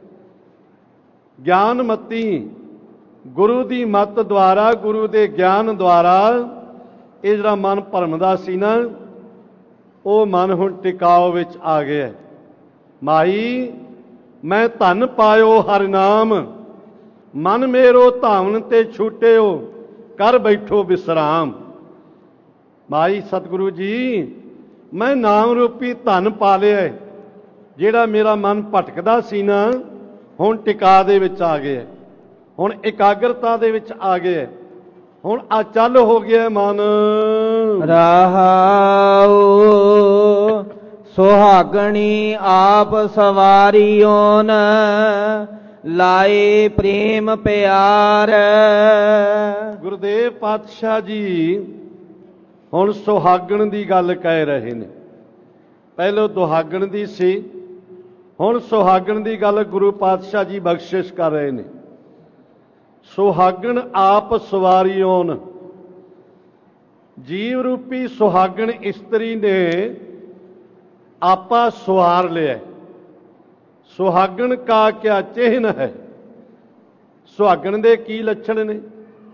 Speaker 1: ਗਿਆਨ ਮਤੀ, ਗੁਰੂ ਦੀ ਮੱਤ ਦੁਆਰਾ, ਗੁਰੂ ਦੇ ਗਿਆਨ ਦੁਆਰਾ ਇਹ ਜਿਹੜਾ ਮਨ ਭਰਮਦਾ ਸੀ ਨਾ, ਉਹ ਮਨ ਹੁਣ ਟਿਕਾਓ ਵਿੱਚ ਆ ਗਿਆ। ਮਾਈ ਮੈਂ ਧਨ ਪਾਇਓ ਹਰਿ ਨਾਮ, ਮਨ ਮੇਰੋ ਧਾਵਨ ਤੇ ਛੂਟਿਓ, ਕਰ ਬੈਠੋ ਵਿਸਰਾਮ। ਮਾਈ ਸਤਿਗੁਰੂ ਜੀ, ਮੈਂ ਨਾਮ ਰੂਪੀ ਧਨ ਪਾ ਲਿਆ। ਜਿਹੜਾ ਮੇਰਾ ਮਨ ਭਟਕਦਾ ਸੀ ਨਾ, ਹੁਣ ਟਿਕਾ ਦੇ ਵਿੱਚ ਆ ਗਿਆ, ਹੁਣ ਇਕਾਗਰਤਾ ਦੇ ਵਿੱਚ ਆ ਗਿਆ, ਹੁਣ ਆ ਚੱਲ ਹੋ ਗਿਆ ਮਨ।
Speaker 3: ਰਹਾਉ ਸੁਹਾਗਣੀ ਆਪ ਸਵਾਰੀਓਨ, ਲਾਏ ਪ੍ਰੇਮ ਪਿਆਰ।
Speaker 1: ਗੁਰਦੇਵ ਪਾਤਸ਼ਾਹ ਜੀ ਹੁਣ ਸੁਹਾਗਣ ਦੀ ਗੱਲ ਕਹਿ ਰਹੇ ਨੇ। ਪਹਿਲਾਂ ਦੁਹਾਗਣ ਦੀ ਸੀ, ਹੁਣ ਸੁਹਾਗਣ ਦੀ ਗੱਲ ਗੁਰੂ ਪਾਤਸ਼ਾਹ ਜੀ ਬਖਸ਼ਿਸ਼ ਕਰ ਰਹੇ ਨੇ। ਸੁਹਾਗਣ ਆਪ ਸਵਾਰੀਓਨ, ਜੀਵ ਰੂਪੀ ਸੁਹਾਗਣ ਇਸਤਰੀ ਨੇ ਆਪਾ ਸਵਾਰ ਲਿਆ। ਸੁਹਾਗਣ ਕਾ ਕਿਆ ਚਿਹਨ ਹੈ? ਸੁਹਾਗਣ ਦੇ ਕੀ ਲੱਛਣ ਨੇ?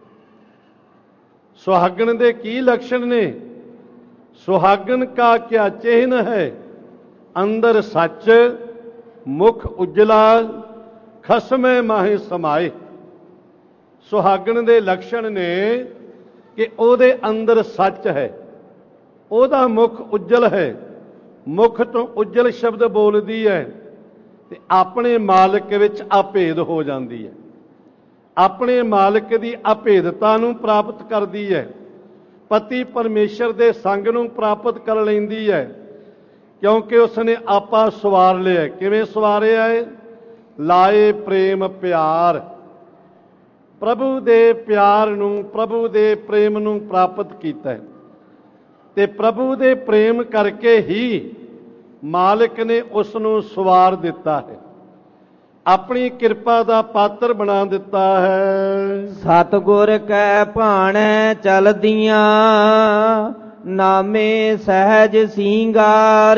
Speaker 1: ਸੁਹਾਗਣ ਦੇ ਕੀ ਲਕਸ਼ਣ ਨੇ? ਸੁਹਾਗਣ ਕਾ ਕਿਆ ਚਿਹਨ ਹੈ? ਅੰਦਰ ਸੱਚ, ਮੁਖ ਉਜਲਾ, ਖਸਮੇ ਮਾਹੇ ਸਮਾਏ। ਸੁਹਾਗਣ ਦੇ ਲਕਸ਼ਣ ਨੇ ਕਿ ਉਹਦੇ ਅੰਦਰ ਸੱਚ ਹੈ, ਉਹਦਾ ਮੁਖ ਉਜਲ ਹੈ, ਮੁਖ ਤੋਂ ਉਜਲ ਸ਼ਬਦ ਬੋਲਦੀ ਹੈ, ਤੇ ਆਪਣੇ ਮਾਲਕ ਵਿੱਚ ਅਭੇਦ ਹੋ ਜਾਂਦੀ ਹੈ। ਆਪਣੇ ਮਾਲਕ ਦੀ ਅਭੇਦਤਾ ਨੂੰ ਪ੍ਰਾਪਤ ਕਰਦੀ ਹੈ, ਪਤੀ ਪਰਮੇਸ਼ਰ ਦੇ ਸੰਗ ਨੂੰ ਪ੍ਰਾਪਤ ਕਰ ਲੈਂਦੀ ਹੈ, ਕਿਉਂਕਿ ਉਸਨੇ ਆਪਾ ਸਵਾਰ ਲਿਆ। ਕਿਵੇਂ ਸਵਾਰਿਆ ਹੈ? ਲਾਏ ਪ੍ਰੇਮ ਪਿਆਰ, ਪ੍ਰਭੂ ਦੇ ਪਿਆਰ ਨੂੰ, ਪ੍ਰਭੂ ਦੇ ਪ੍ਰੇਮ ਨੂੰ ਪ੍ਰਾਪਤ ਕੀਤਾ ਹੈ। ਤੇ ਪ੍ਰਭੂ ਦੇ ਪ੍ਰੇਮ ਕਰਕੇ ਹੀ ਮਾਲਕ ਨੇ ਉਸ ਨੂੰ ਸਵਾਰ ਦਿੱਤਾ ਹੈ, ਆਪਣੀ ਕਿਰਪਾ ਦਾ ਪਾਤਰ ਬਣਾ ਦਿੱਤਾ ਹੈ।
Speaker 3: ਸਤਿਗੁਰ ਕੈ ਭਾਣੈ ਚਲਦੀਆਂ, ਨਾਮੇ ਸਹਿਜ ਸਿੰਗਾਰ।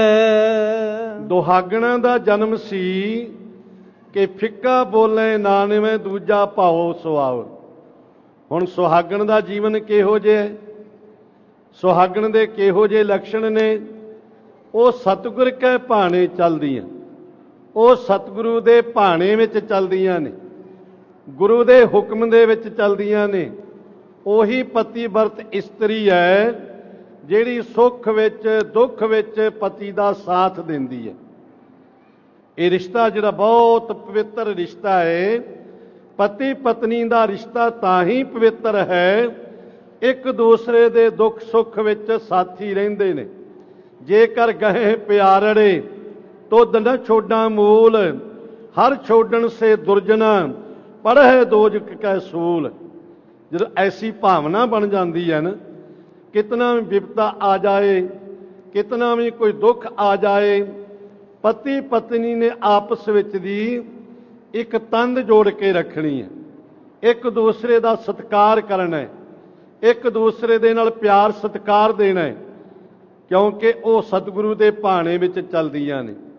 Speaker 1: ਦੁਹਾਗਣਾ ਦਾ ਜਨਮ ਸੀ ਕਿ ਫਿੱਕਾ ਬੋਲੇ ਨਾ ਨਿਵੇਂ, ਦੂਜਾ ਭਾਉ ਸੁਆਵ। ਹੁਣ ਸੁਹਾਗਣ ਦਾ ਜੀਵਨ ਕਿਹੋ ਜਿਹਾ? ਸੁਹਾਗਣ ਦੇ ਕਿਹੋ ਜਿਹੇ ਲਕਸ਼ਣ ਨੇ? ਉਹ ਸਤਿਗੁਰ ਕੈ ਭਾਣੇ ਚੱਲਦੀਆਂ, ਉਹ ਸਤਿਗੁਰੂ ਦੇ ਭਾਣੇ ਵਿੱਚ ਚੱਲਦੀਆਂ ਨੇ, ਗੁਰੂ ਦੇ ਹੁਕਮ ਦੇ ਵਿੱਚ ਚੱਲਦੀਆਂ ਨੇ। ਉਹੀ ਪਤੀ ਵਰਤ ਇਸਤਰੀ ਹੈ ਜਿਹੜੀ ਸੁੱਖ ਵਿੱਚ ਦੁੱਖ ਵਿੱਚ ਪਤੀ ਦਾ ਸਾਥ ਦਿੰਦੀ ਹੈ। ਇਹ ਰਿਸ਼ਤਾ ਜਿਹੜਾ ਬਹੁਤ ਪਵਿੱਤਰ ਰਿਸ਼ਤਾ ਹੈ, ਪਤੀ ਪਤਨੀ ਦਾ ਰਿਸ਼ਤਾ ਤਾਂ ਹੀ ਪਵਿੱਤਰ ਹੈ, ਇੱਕ ਦੂਸਰੇ ਦੇ ਦੁੱਖ ਸੁੱਖ ਵਿੱਚ ਸਾਥੀ ਰਹਿੰਦੇ ਨੇ। ਜੇਕਰ ਗਹੇ ਪਿਆਰੜੇ ਤੁਧ ਨ ਛੋਡਾਂ ਮੂਲ, ਹਰ ਛੋਡਣ ਸੇ ਦੁਰਜਨਾ ਪੜ੍ਹੇ ਦੋਜਕ ਕੈ ਸੂਲ। ਜਦੋਂ ਐਸੀ ਭਾਵਨਾ ਬਣ ਜਾਂਦੀ ਹੈ ਨਾ, ਕਿਤਨਾ ਵੀ ਵਿਪਤਾ ਆ ਜਾਏ, ਕਿਤਨਾ ਵੀ ਕੋਈ ਦੁੱਖ ਆ ਜਾਏ, ਪਤੀ ਪਤਨੀ ਨੇ ਆਪਸ ਵਿੱਚ ਦੀ ਇੱਕ ਤੰਦ ਜੋੜ ਕੇ ਰੱਖਣੀ ਹੈ, ਇੱਕ ਦੂਸਰੇ ਦਾ ਸਤਿਕਾਰ ਕਰਨਾ ਹੈ, ਇੱਕ ਦੂਸਰੇ ਦੇ ਨਾਲ ਪਿਆਰ ਸਤਿਕਾਰ ਦੇਣਾ ਹੈ, ਕਿਉਂਕਿ ਉਹ ਸਤਿਗੁਰੂ ਦੇ ਭਾਣੇ ਵਿੱਚ ਚੱਲਦੀਆਂ ਨੇ।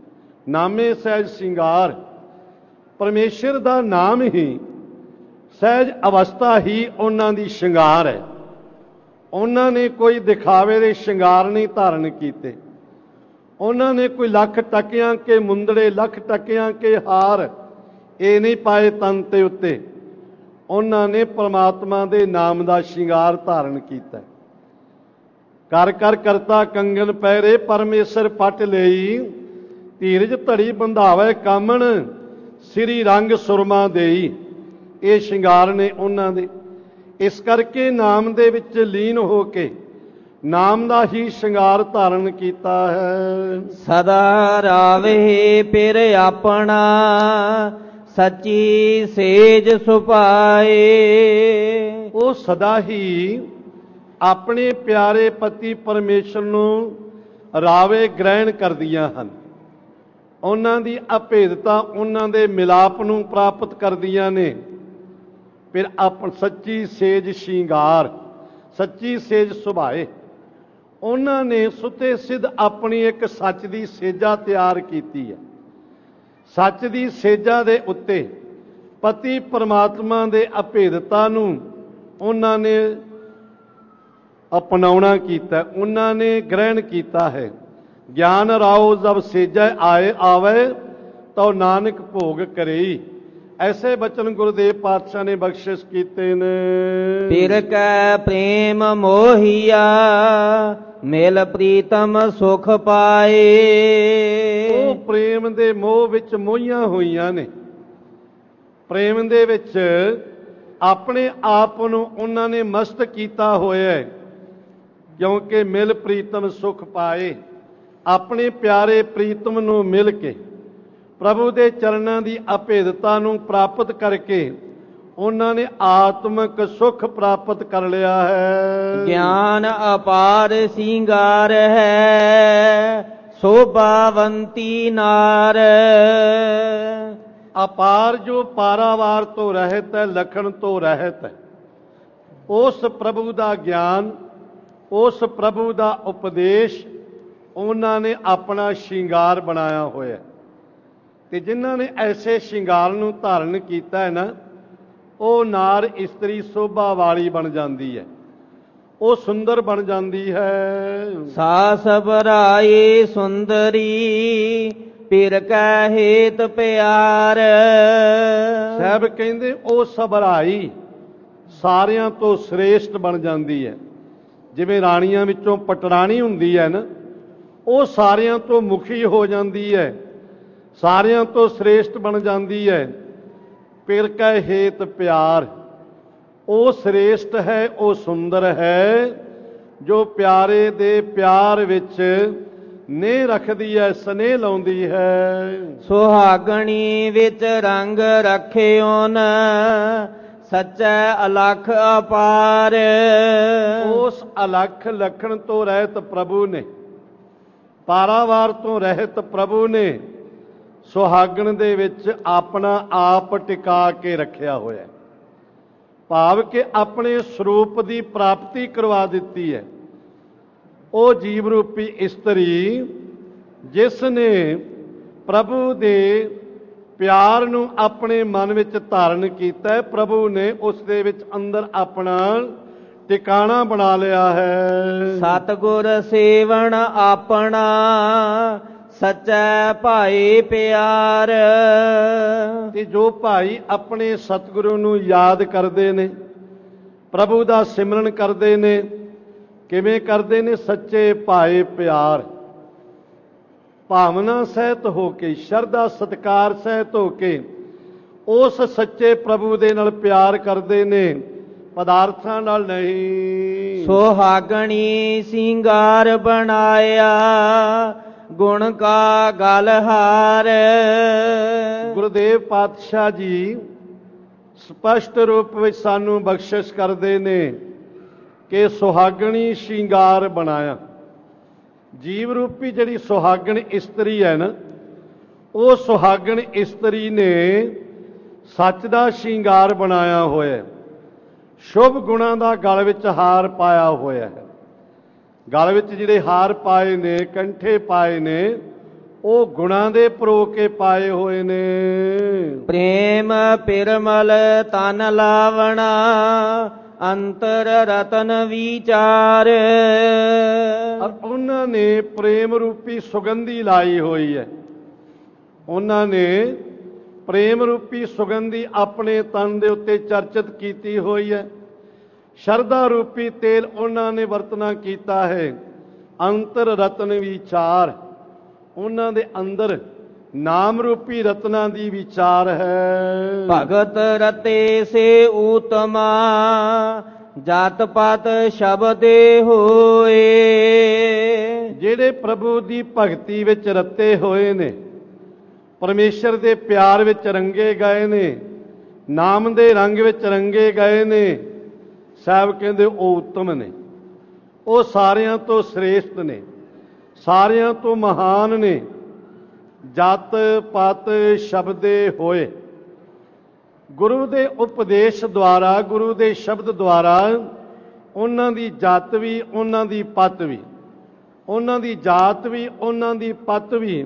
Speaker 2: ਨਾਮੇ ਸਹਿਜ ਸ਼ਿੰਗਾਰ। ਪਰਮੇਸ਼ਰ ਦਾ ਨਾਮ ਹੀ, ਸਹਿਜ ਅਵਸਥਾ ਹੀ ਉਹਨਾਂ ਦੀ ਸ਼ਿੰਗਾਰ ਹੈ। ਉਹਨਾਂ ਨੇ ਕੋਈ ਦਿਖਾਵੇ ਦੇ ਸ਼ਿੰਗਾਰ ਨਹੀਂ ਧਾਰਨ ਕੀਤੇ। ਉਹਨਾਂ ਨੇ ਕੋਈ ਲੱਖ ਟਕਿਆਂ ਕੇ ਮੁੰਦੜੇ, ਲੱਖ ਟਕਿਆਂ ਕੇ ਹਾਰ ਇਹ ਨਹੀਂ ਪਾਏ ਤਨ ਤੇ ਉੱਤੇ। ਉਹਨਾਂ ਨੇ ਪਰਮਾਤਮਾ ਦੇ ਨਾਮ ਦਾ ਸ਼ਿੰਗਾਰ ਧਾਰਨ ਕੀਤਾ। ਕਰ ਕਰ ਕਰਤਾ ਕੰਗਨ ਪਹਿਰੇ, ਪਰਮੇਸ਼ਰ ਪਟ ਲਈ। ਧੀਰਜ ਧੜੀ ਬੰਧਾਵੇ ਕਾਮਣ, ਸ੍ਰੀ ਰੰਗ ਸੁਰਮਾ ਦੇਈ। ਇਹ ਸ਼ਿੰਗਾਰ ਨੇ ਉਹਨਾਂ ਦੇ। ਇਸ ਕਰਕੇ ਨਾਮ ਦੇ ਵਿੱਚ ਲੀਨ ਹੋ ਕੇ ਨਾਮ ਦਾ ਹੀ ਸ਼ਿੰਗਾਰ ਧਾਰਨ ਕੀਤਾ ਹੈ।
Speaker 3: ਸਦਾ ਰਾਵੇ ਪਿਰ ਆਪਣਾ, ਸੱਚੀ ਸੇਜ ਸੁਭਾਏ।
Speaker 2: ਉਹ ਸਦਾ ਹੀ ਆਪਣੇ ਪਿਆਰੇ ਪਤੀ ਪਰਮੇਸ਼ਰ ਨੂੰ ਰਾਵੇ ਗ੍ਰਹਿਣ ਕਰਦੀਆਂ ਹਨ। ਉਹਨਾਂ ਦੀ ਅਭੇਦਤਾ, ਉਹਨਾਂ ਦੇ ਮਿਲਾਪ ਨੂੰ ਪ੍ਰਾਪਤ ਕਰਦੀਆਂ ਨੇ। ਫਿਰ ਆਪ ਸੱਚੀ ਸੇਜ ਸ਼ਿੰਗਾਰ, ਸੱਚੀ ਸੇਜ ਸੁਭਾਏ। ਉਹਨਾਂ ਨੇ ਸੁਤੇ ਸਿੱਧ ਆਪਣੀ ਇੱਕ ਸੱਚ ਦੀ ਸੇਜਾ ਤਿਆਰ ਕੀਤੀ ਹੈ। ਸੱਚ ਦੀ ਸੇਜਾ ਦੇ ਉੱਤੇ ਪਤੀ ਪਰਮਾਤਮਾ ਦੇ ਅਭੇਦਤਾ ਨੂੰ ਉਹਨਾਂ ਨੇ ਅਪਣਾਉਣਾ ਕੀਤਾ, ਉਹਨਾਂ ਨੇ ਗ੍ਰਹਿਣ ਕੀਤਾ ਹੈ। ਗਿਆਨ ਰਾਓ ਜਬ ਸੇਜੈ ਆਏ ਆਵੇ, ਤਉ ਨਾਨਕ ਭੋਗ ਕਰਈ। ਐਸੇ ਬਚਨ ਗੁਰਦੇਵ ਪਾਤਸ਼ਾਹ ਨੇ ਬਖਸ਼ਿਸ਼ ਕੀਤੇ ਨੇ।
Speaker 3: ਪਿਰ ਕੈ ਪ੍ਰੇਮ ਮੋਹੀਆ, ਮਿਲ ਪ੍ਰੀਤਮ ਸੁਖ ਪਾਏ।
Speaker 2: ਉਹ ਪ੍ਰੇਮ ਦੇ ਮੋਹ ਵਿੱਚ ਮੋਹੀਆਂ ਹੋਈਆਂ ਨੇ। ਪ੍ਰੇਮ ਦੇ ਵਿੱਚ ਆਪਣੇ ਆਪ ਨੂੰ ਉਹਨਾਂ ਨੇ ਮਸਤ ਕੀਤਾ ਹੋਇਆ ਹੈ। ਕਿਉਂਕਿ ਮਿਲ ਪ੍ਰੀਤਮ ਸੁਖ ਪਾਏ। ਆਪਣੇ ਪਿਆਰੇ ਪ੍ਰੀਤਮ ਨੂੰ ਮਿਲ ਕੇ ਪ੍ਰਭੂ ਦੇ ਚਰਨਾਂ ਦੀ ਅਭੇਦਤਾ ਨੂੰ ਪ੍ਰਾਪਤ ਕਰਕੇ ਉਹਨਾਂ ਨੇ ਆਤਮਿਕ ਸੁਖ ਪ੍ਰਾਪਤ ਕਰ ਲਿਆ ਹੈ।
Speaker 3: ਗਿਆਨ ਅਪਾਰ ਸਿੰਗਾਰ ਹੈ, ਸੋਭਾਵੰਤੀ ਨਾਰ।
Speaker 2: ਅਪਾਰ ਜੋ ਪਾਰਾਵਾਰ ਤੋਂ ਰਹਿਤ ਹੈ, ਲਖਣ ਤੋਂ ਰਹਿਤ ਹੈ। ਉਸ ਪ੍ਰਭੂ ਦਾ ਗਿਆਨ, ਉਸ ਪ੍ਰਭੂ ਦਾ ਉਪਦੇਸ਼ ਉਹਨਾਂ ਨੇ ਆਪਣਾ ਸ਼ਿੰਗਾਰ ਬਣਾਇਆ ਹੋਇਆ। ਤੇ ਜਿਨ੍ਹਾਂ ਨੇ ਐਸੇ ਸ਼ਿੰਗਾਰ ਨੂੰ ਧਾਰਨ ਕੀਤਾ ਹੈ ਨਾ, ਉਹ ਨਾਰ ਇਸਤਰੀ ਸੋਭਾ ਵਾਲੀ ਬਣ ਜਾਂਦੀ ਹੈ, ਉਹ ਸੁੰਦਰ ਬਣ ਜਾਂਦੀ ਹੈ।
Speaker 3: ਸਾਸ ਬਰਾਈ ਸੁੰਦਰੀ, ਪਿਰ ਕੈ ਹੇਤ ਪਿਆਰ।
Speaker 2: ਸਾਹਿਬ ਕਹਿੰਦੇ ਉਹ ਸਬਰਾਈ ਸਾਰਿਆਂ ਤੋਂ ਸ੍ਰੇਸ਼ਟ ਬਣ ਜਾਂਦੀ ਹੈ। ਜਿਵੇਂ ਰਾਣੀਆਂ ਵਿੱਚੋਂ ਪਟਰਾਣੀ ਹੁੰਦੀ ਹੈ ਨਾ, ਉਹ ਸਾਰਿਆਂ ਤੋਂ ਮੁਖੀ ਹੋ ਜਾਂਦੀ ਹੈ, ਸਾਰਿਆਂ ਤੋਂ ਸ੍ਰੇਸ਼ਟ ਬਣ ਜਾਂਦੀ ਹੈ। ਪਿਰ ਕੈ ਹੇਤ ਪਿਆਰ, ਉਹ ਸ੍ਰੇਸ਼ਟ ਹੈ, ਉਹ ਸੁੰਦਰ ਹੈ, ਜੋ ਪਿਆਰੇ ਦੇ ਪਿਆਰ ਵਿੱਚ ਨੇਹ ਰੱਖਦੀ ਹੈ, ਸਨੇਹ ਲਾਉਂਦੀ ਹੈ।
Speaker 3: ਸੁਹਾਗਣੀ ਵਿੱਚ ਰੰਗ ਰੱਖਿਓਨ, ਸੱਚੈ ਅਲਖ ਅਪਾਰ।
Speaker 2: ਉਸ ਅਲਖ ਲਖਣ ਤੋਂ ਰਹਿਤ ਪ੍ਰਭੂ ਨੇ, ਪਾਰਾਵਾਰ ਤੋਂ ਰਹਿਤ ਪ੍ਰਭੂ ਨੇ ਸੁਹਾਗਣ ਦੇ ਵਿੱਚ ਆਪਣਾ ਆਪ ਟਿਕਾ ਕੇ ਰੱਖਿਆ ਹੋਇਆ। ਭਾਵ ਕਿ ਆਪਣੇ ਸਰੂਪ ਦੀ ਪ੍ਰਾਪਤੀ ਕਰਵਾ ਦਿੱਤੀ ਹੈ। ਉਹ ਜੀਵ ਰੂਪੀ ਇਸਤਰੀ ਜਿਸ ਨੇ ਪ੍ਰਭੂ ਦੇ ਪਿਆਰ ਨੂੰ ਆਪਣੇ ਮਨ ਵਿੱਚ ਧਾਰਨ ਕੀਤਾ, ਪ੍ਰਭੂ ਨੇ ਉਸ ਦੇ ਵਿੱਚ ਅੰਦਰ ਆਪਣਾ ਟਿਕਾਣਾ ਬਣਾ ਲਿਆ ਹੈ।
Speaker 3: ਸਤਿਗੁਰ ਸੇਵਨ ਆਪਣਾ, ਸੱਚੈ ਭਾਈ ਪਿਆਰ।
Speaker 2: ਤੇ ਜੋ ਭਾਈ ਆਪਣੇ ਸਤਿਗੁਰੂ ਨੂੰ ਯਾਦ ਕਰਦੇ ਨੇ, ਪ੍ਰਭੂ ਦਾ ਸਿਮਰਨ ਕਰਦੇ ਨੇ, ਕਿਵੇਂ ਕਰਦੇ ਨੇ? ਸੱਚੇ ਭਾਏ ਪਿਆਰ, ਭਾਵਨਾ ਸਹਿਤ ਹੋ ਕੇ, ਸ਼ਰਧਾ ਸਤਿਕਾਰ ਸਹਿਤ ਹੋ ਕੇ ਉਸ ਸੱਚੇ ਪ੍ਰਭੂ ਦੇ ਨਾਲ ਪਿਆਰ ਕਰਦੇ ਨੇ, ਪਦਾਰਥਾਂ ਨਾਲ ਨਹੀਂ।
Speaker 3: ਸੁਹਾਗਣੀ ਸਿੰਗਾਰ ਬਣਾਇਆ, ਗੁਣ ਕਾ ਗਲਹਾਰ।
Speaker 2: ਗੁਰਦੇਵ ਪਾਤਸ਼ਾਹ ਜੀ ਸਪਸ਼ਟ ਰੂਪ ਵਿੱਚ ਸਾਨੂੰ ਬਖਸ਼ਿਸ਼ ਕਰਦੇ ਨੇ ਕਿ ਸੁਹਾਗਣੀ ਸ਼ਿੰਗਾਰ ਬਣਾਇਆ। ਜੀਵ ਰੂਪੀ ਜਿਹੜੀ ਸੁਹਾਗਣ ਇਸਤਰੀ ਹੈ ਨਾ, ਉਹ ਸੁਹਾਗਣ ਇਸਤਰੀ ਨੇ ਸੱਚ ਦਾ ਸ਼ਿੰਗਾਰ ਬਣਾਇਆ ਹੋਇਆ। ਸ਼ੁਭ ਗੁਣਾਂ ਦਾ ਗਲ ਵਿੱਚ ਹਾਰ ਪਾਇਆ ਹੋਇਆ ਹੈ। ਗਲ ਵਿੱਚ ਜਿਹੜੇ ਹਾਰ ਪਾਏ ਨੇ, ਕੰਠੇ ਪਾਏ ਨੇ, ਉਹ ਗੁਣਾਂ ਦੇ ਪਰੋ ਕੇ ਪਾਏ ਹੋਏ ਨੇ।
Speaker 3: ਪ੍ਰੇਮ ਪਿਰਮਲ ਤਨ ਲਾਵਣਾ ਅੰਤਰ ਰਤਨ ਵਿਚਾਰ।
Speaker 2: ਔਰ ਉਹਨਾਂ ਨੇ ਪ੍ਰੇਮ ਰੂਪੀ ਸੁਗੰਧੀ ਲਾਈ ਹੋਈ ਹੈ। ਉਹਨਾਂ ਨੇ ਪ੍ਰੇਮ ਰੂਪੀ ਸੁਗੰਧੀ ਆਪਣੇ ਤਨ ਦੇ ਉੱਤੇ ਚਰਚਿਤ ਕੀਤੀ ਹੋਈ ਹੈ। ਸ਼ਰਧਾ ਰੂਪੀ ਤੇਲ ਉਹਨਾਂ ਨੇ ਵਰਤਣਾ ਕੀਤਾ ਹੈ। ਅੰਤਰ ਰਤਨ ਵਿਚਾਰ, ਉਹਨਾਂ ਦੇ ਅੰਦਰ ਨਾਮ ਰੂਪੀ ਰਤਨਾਂ ਦੀ ਵਿਚਾਰ ਹੈ।
Speaker 3: ਭਗਤ ਰਤੇ ਸੇ ਊਤਮਾ ਜਾਤ ਪਾਤ ਸ਼ਬਦੇ ਹੋਏ।
Speaker 2: ਜਿਹੜੇ ਪ੍ਰਭੂ ਦੀ ਭਗਤੀ ਵਿੱਚ ਰਤੇ ਹੋਏ ਨੇ, ਪਰਮੇਸ਼ਰ ਦੇ ਪਿਆਰ ਵਿੱਚ ਰੰਗੇ ਗਏ ਨੇ, ਨਾਮ ਦੇ ਰੰਗ ਵਿੱਚ ਰੰਗੇ ਗਏ ਨੇ, ਸਾਹਿਬ ਕਹਿੰਦੇ ਉਹ ਉੱਤਮ ਨੇ, ਉਹ ਸਾਰਿਆਂ ਤੋਂ ਸ੍ਰੇਸ਼ਟ ਨੇ, ਸਾਰਿਆਂ ਤੋਂ ਮਹਾਨ ਨੇ। ਜਤ ਪਤ ਸ਼ਬਦੇ ਹੋਏ, ਗੁਰੂ ਦੇ ਉਪਦੇਸ਼ ਦੁਆਰਾ, ਗੁਰੂ ਦੇ ਸ਼ਬਦ ਦੁਆਰਾ ਉਹਨਾਂ ਦੀ ਜਤ ਵੀ, ਉਹਨਾਂ ਦੀ ਪਤ ਵੀ, ਉਹਨਾਂ ਦੀ ਜਾਤ ਵੀ, ਉਹਨਾਂ ਦੀ ਪਤ ਵੀ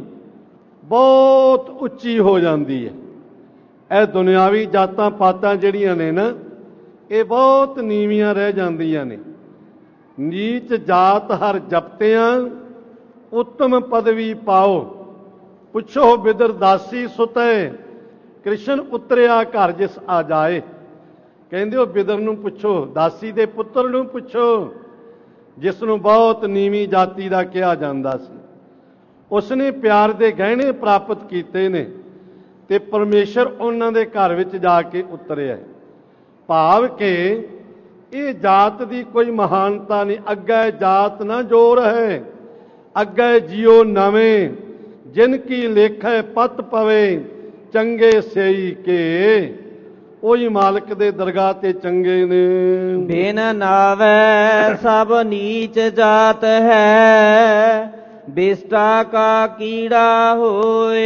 Speaker 2: ਬਹੁਤ ਉੱਚੀ ਹੋ ਜਾਂਦੀ ਹੈ। ਇਹ ਦੁਨਿਆਵੀ ਜਾਤਾਂ ਪਾਤਾਂ ਜਿਹੜੀਆਂ ਨੇ ਨਾ, ਇਹ ਬਹੁਤ ਨੀਵੀਆਂ ਰਹਿ ਜਾਂਦੀਆਂ ਨੇ। ਨੀਚ ਜਾਤ ਹਰ ਜਪਤਿਆਂ ਉੱਤਮ ਪਦਵੀ ਪਾਓ। ਪੁੱਛੋ ਬਿਦਰ ਦਾਸੀ ਸੁਤੈ ਕ੍ਰਿਸ਼ਨ ਉਤਰਿਆ ਘਰ ਜਿਸ ਆ ਜਾਏ। ਕਹਿੰਦੇ ਉਹ ਬਿਦਰ ਨੂੰ ਪੁੱਛੋ, ਦਾਸੀ ਦੇ ਪੁੱਤਰ ਨੂੰ ਪੁੱਛੋ, ਜਿਸ ਨੂੰ ਬਹੁਤ ਨੀਵੀਂ ਜਾਤੀ ਦਾ ਕਿਹਾ ਜਾਂਦਾ ਸੀ। ਉਸਨੇ ਪਿਆਰ ਦੇ ਗਹਿਣੇ ਪ੍ਰਾਪਤ ਕੀਤੇ ਨੇ ਤੇ ਪਰਮੇਸ਼ਰ ਉਹਨਾਂ ਦੇ ਘਰ ਵਿੱਚ ਜਾ ਕੇ ਉਤਰਿਆ। ਭਾਵ ਕਿ ਇਹ ਜਾਤ ਦੀ ਕੋਈ ਮਹਾਨਤਾ ਨਹੀਂ। ਅੱਗੇ ਜਾਤ ਨਾ ਜੋਰ ਹੈ, ਅੱਗੇ ਜਿਉ ਨਵੇਂ, ਜਿਨ ਕੀ ਲੇਖੈ ਪਤ ਪਵੇ ਚੰਗੇ ਸਈ ਕੇ। ਉਹੀ ਮਾਲਕ ਦੇ ਦਰਗਾਹ ਤੇ ਚੰਗੇ ਨੇ।
Speaker 3: ਬਿਨ ਨਾਵੈ ਸਭ ਨੀਚ ਜਾਤ ਹੈ, ਬਿਸਟਾ ਕਾ ਕੀੜਾ ਹੋਏ।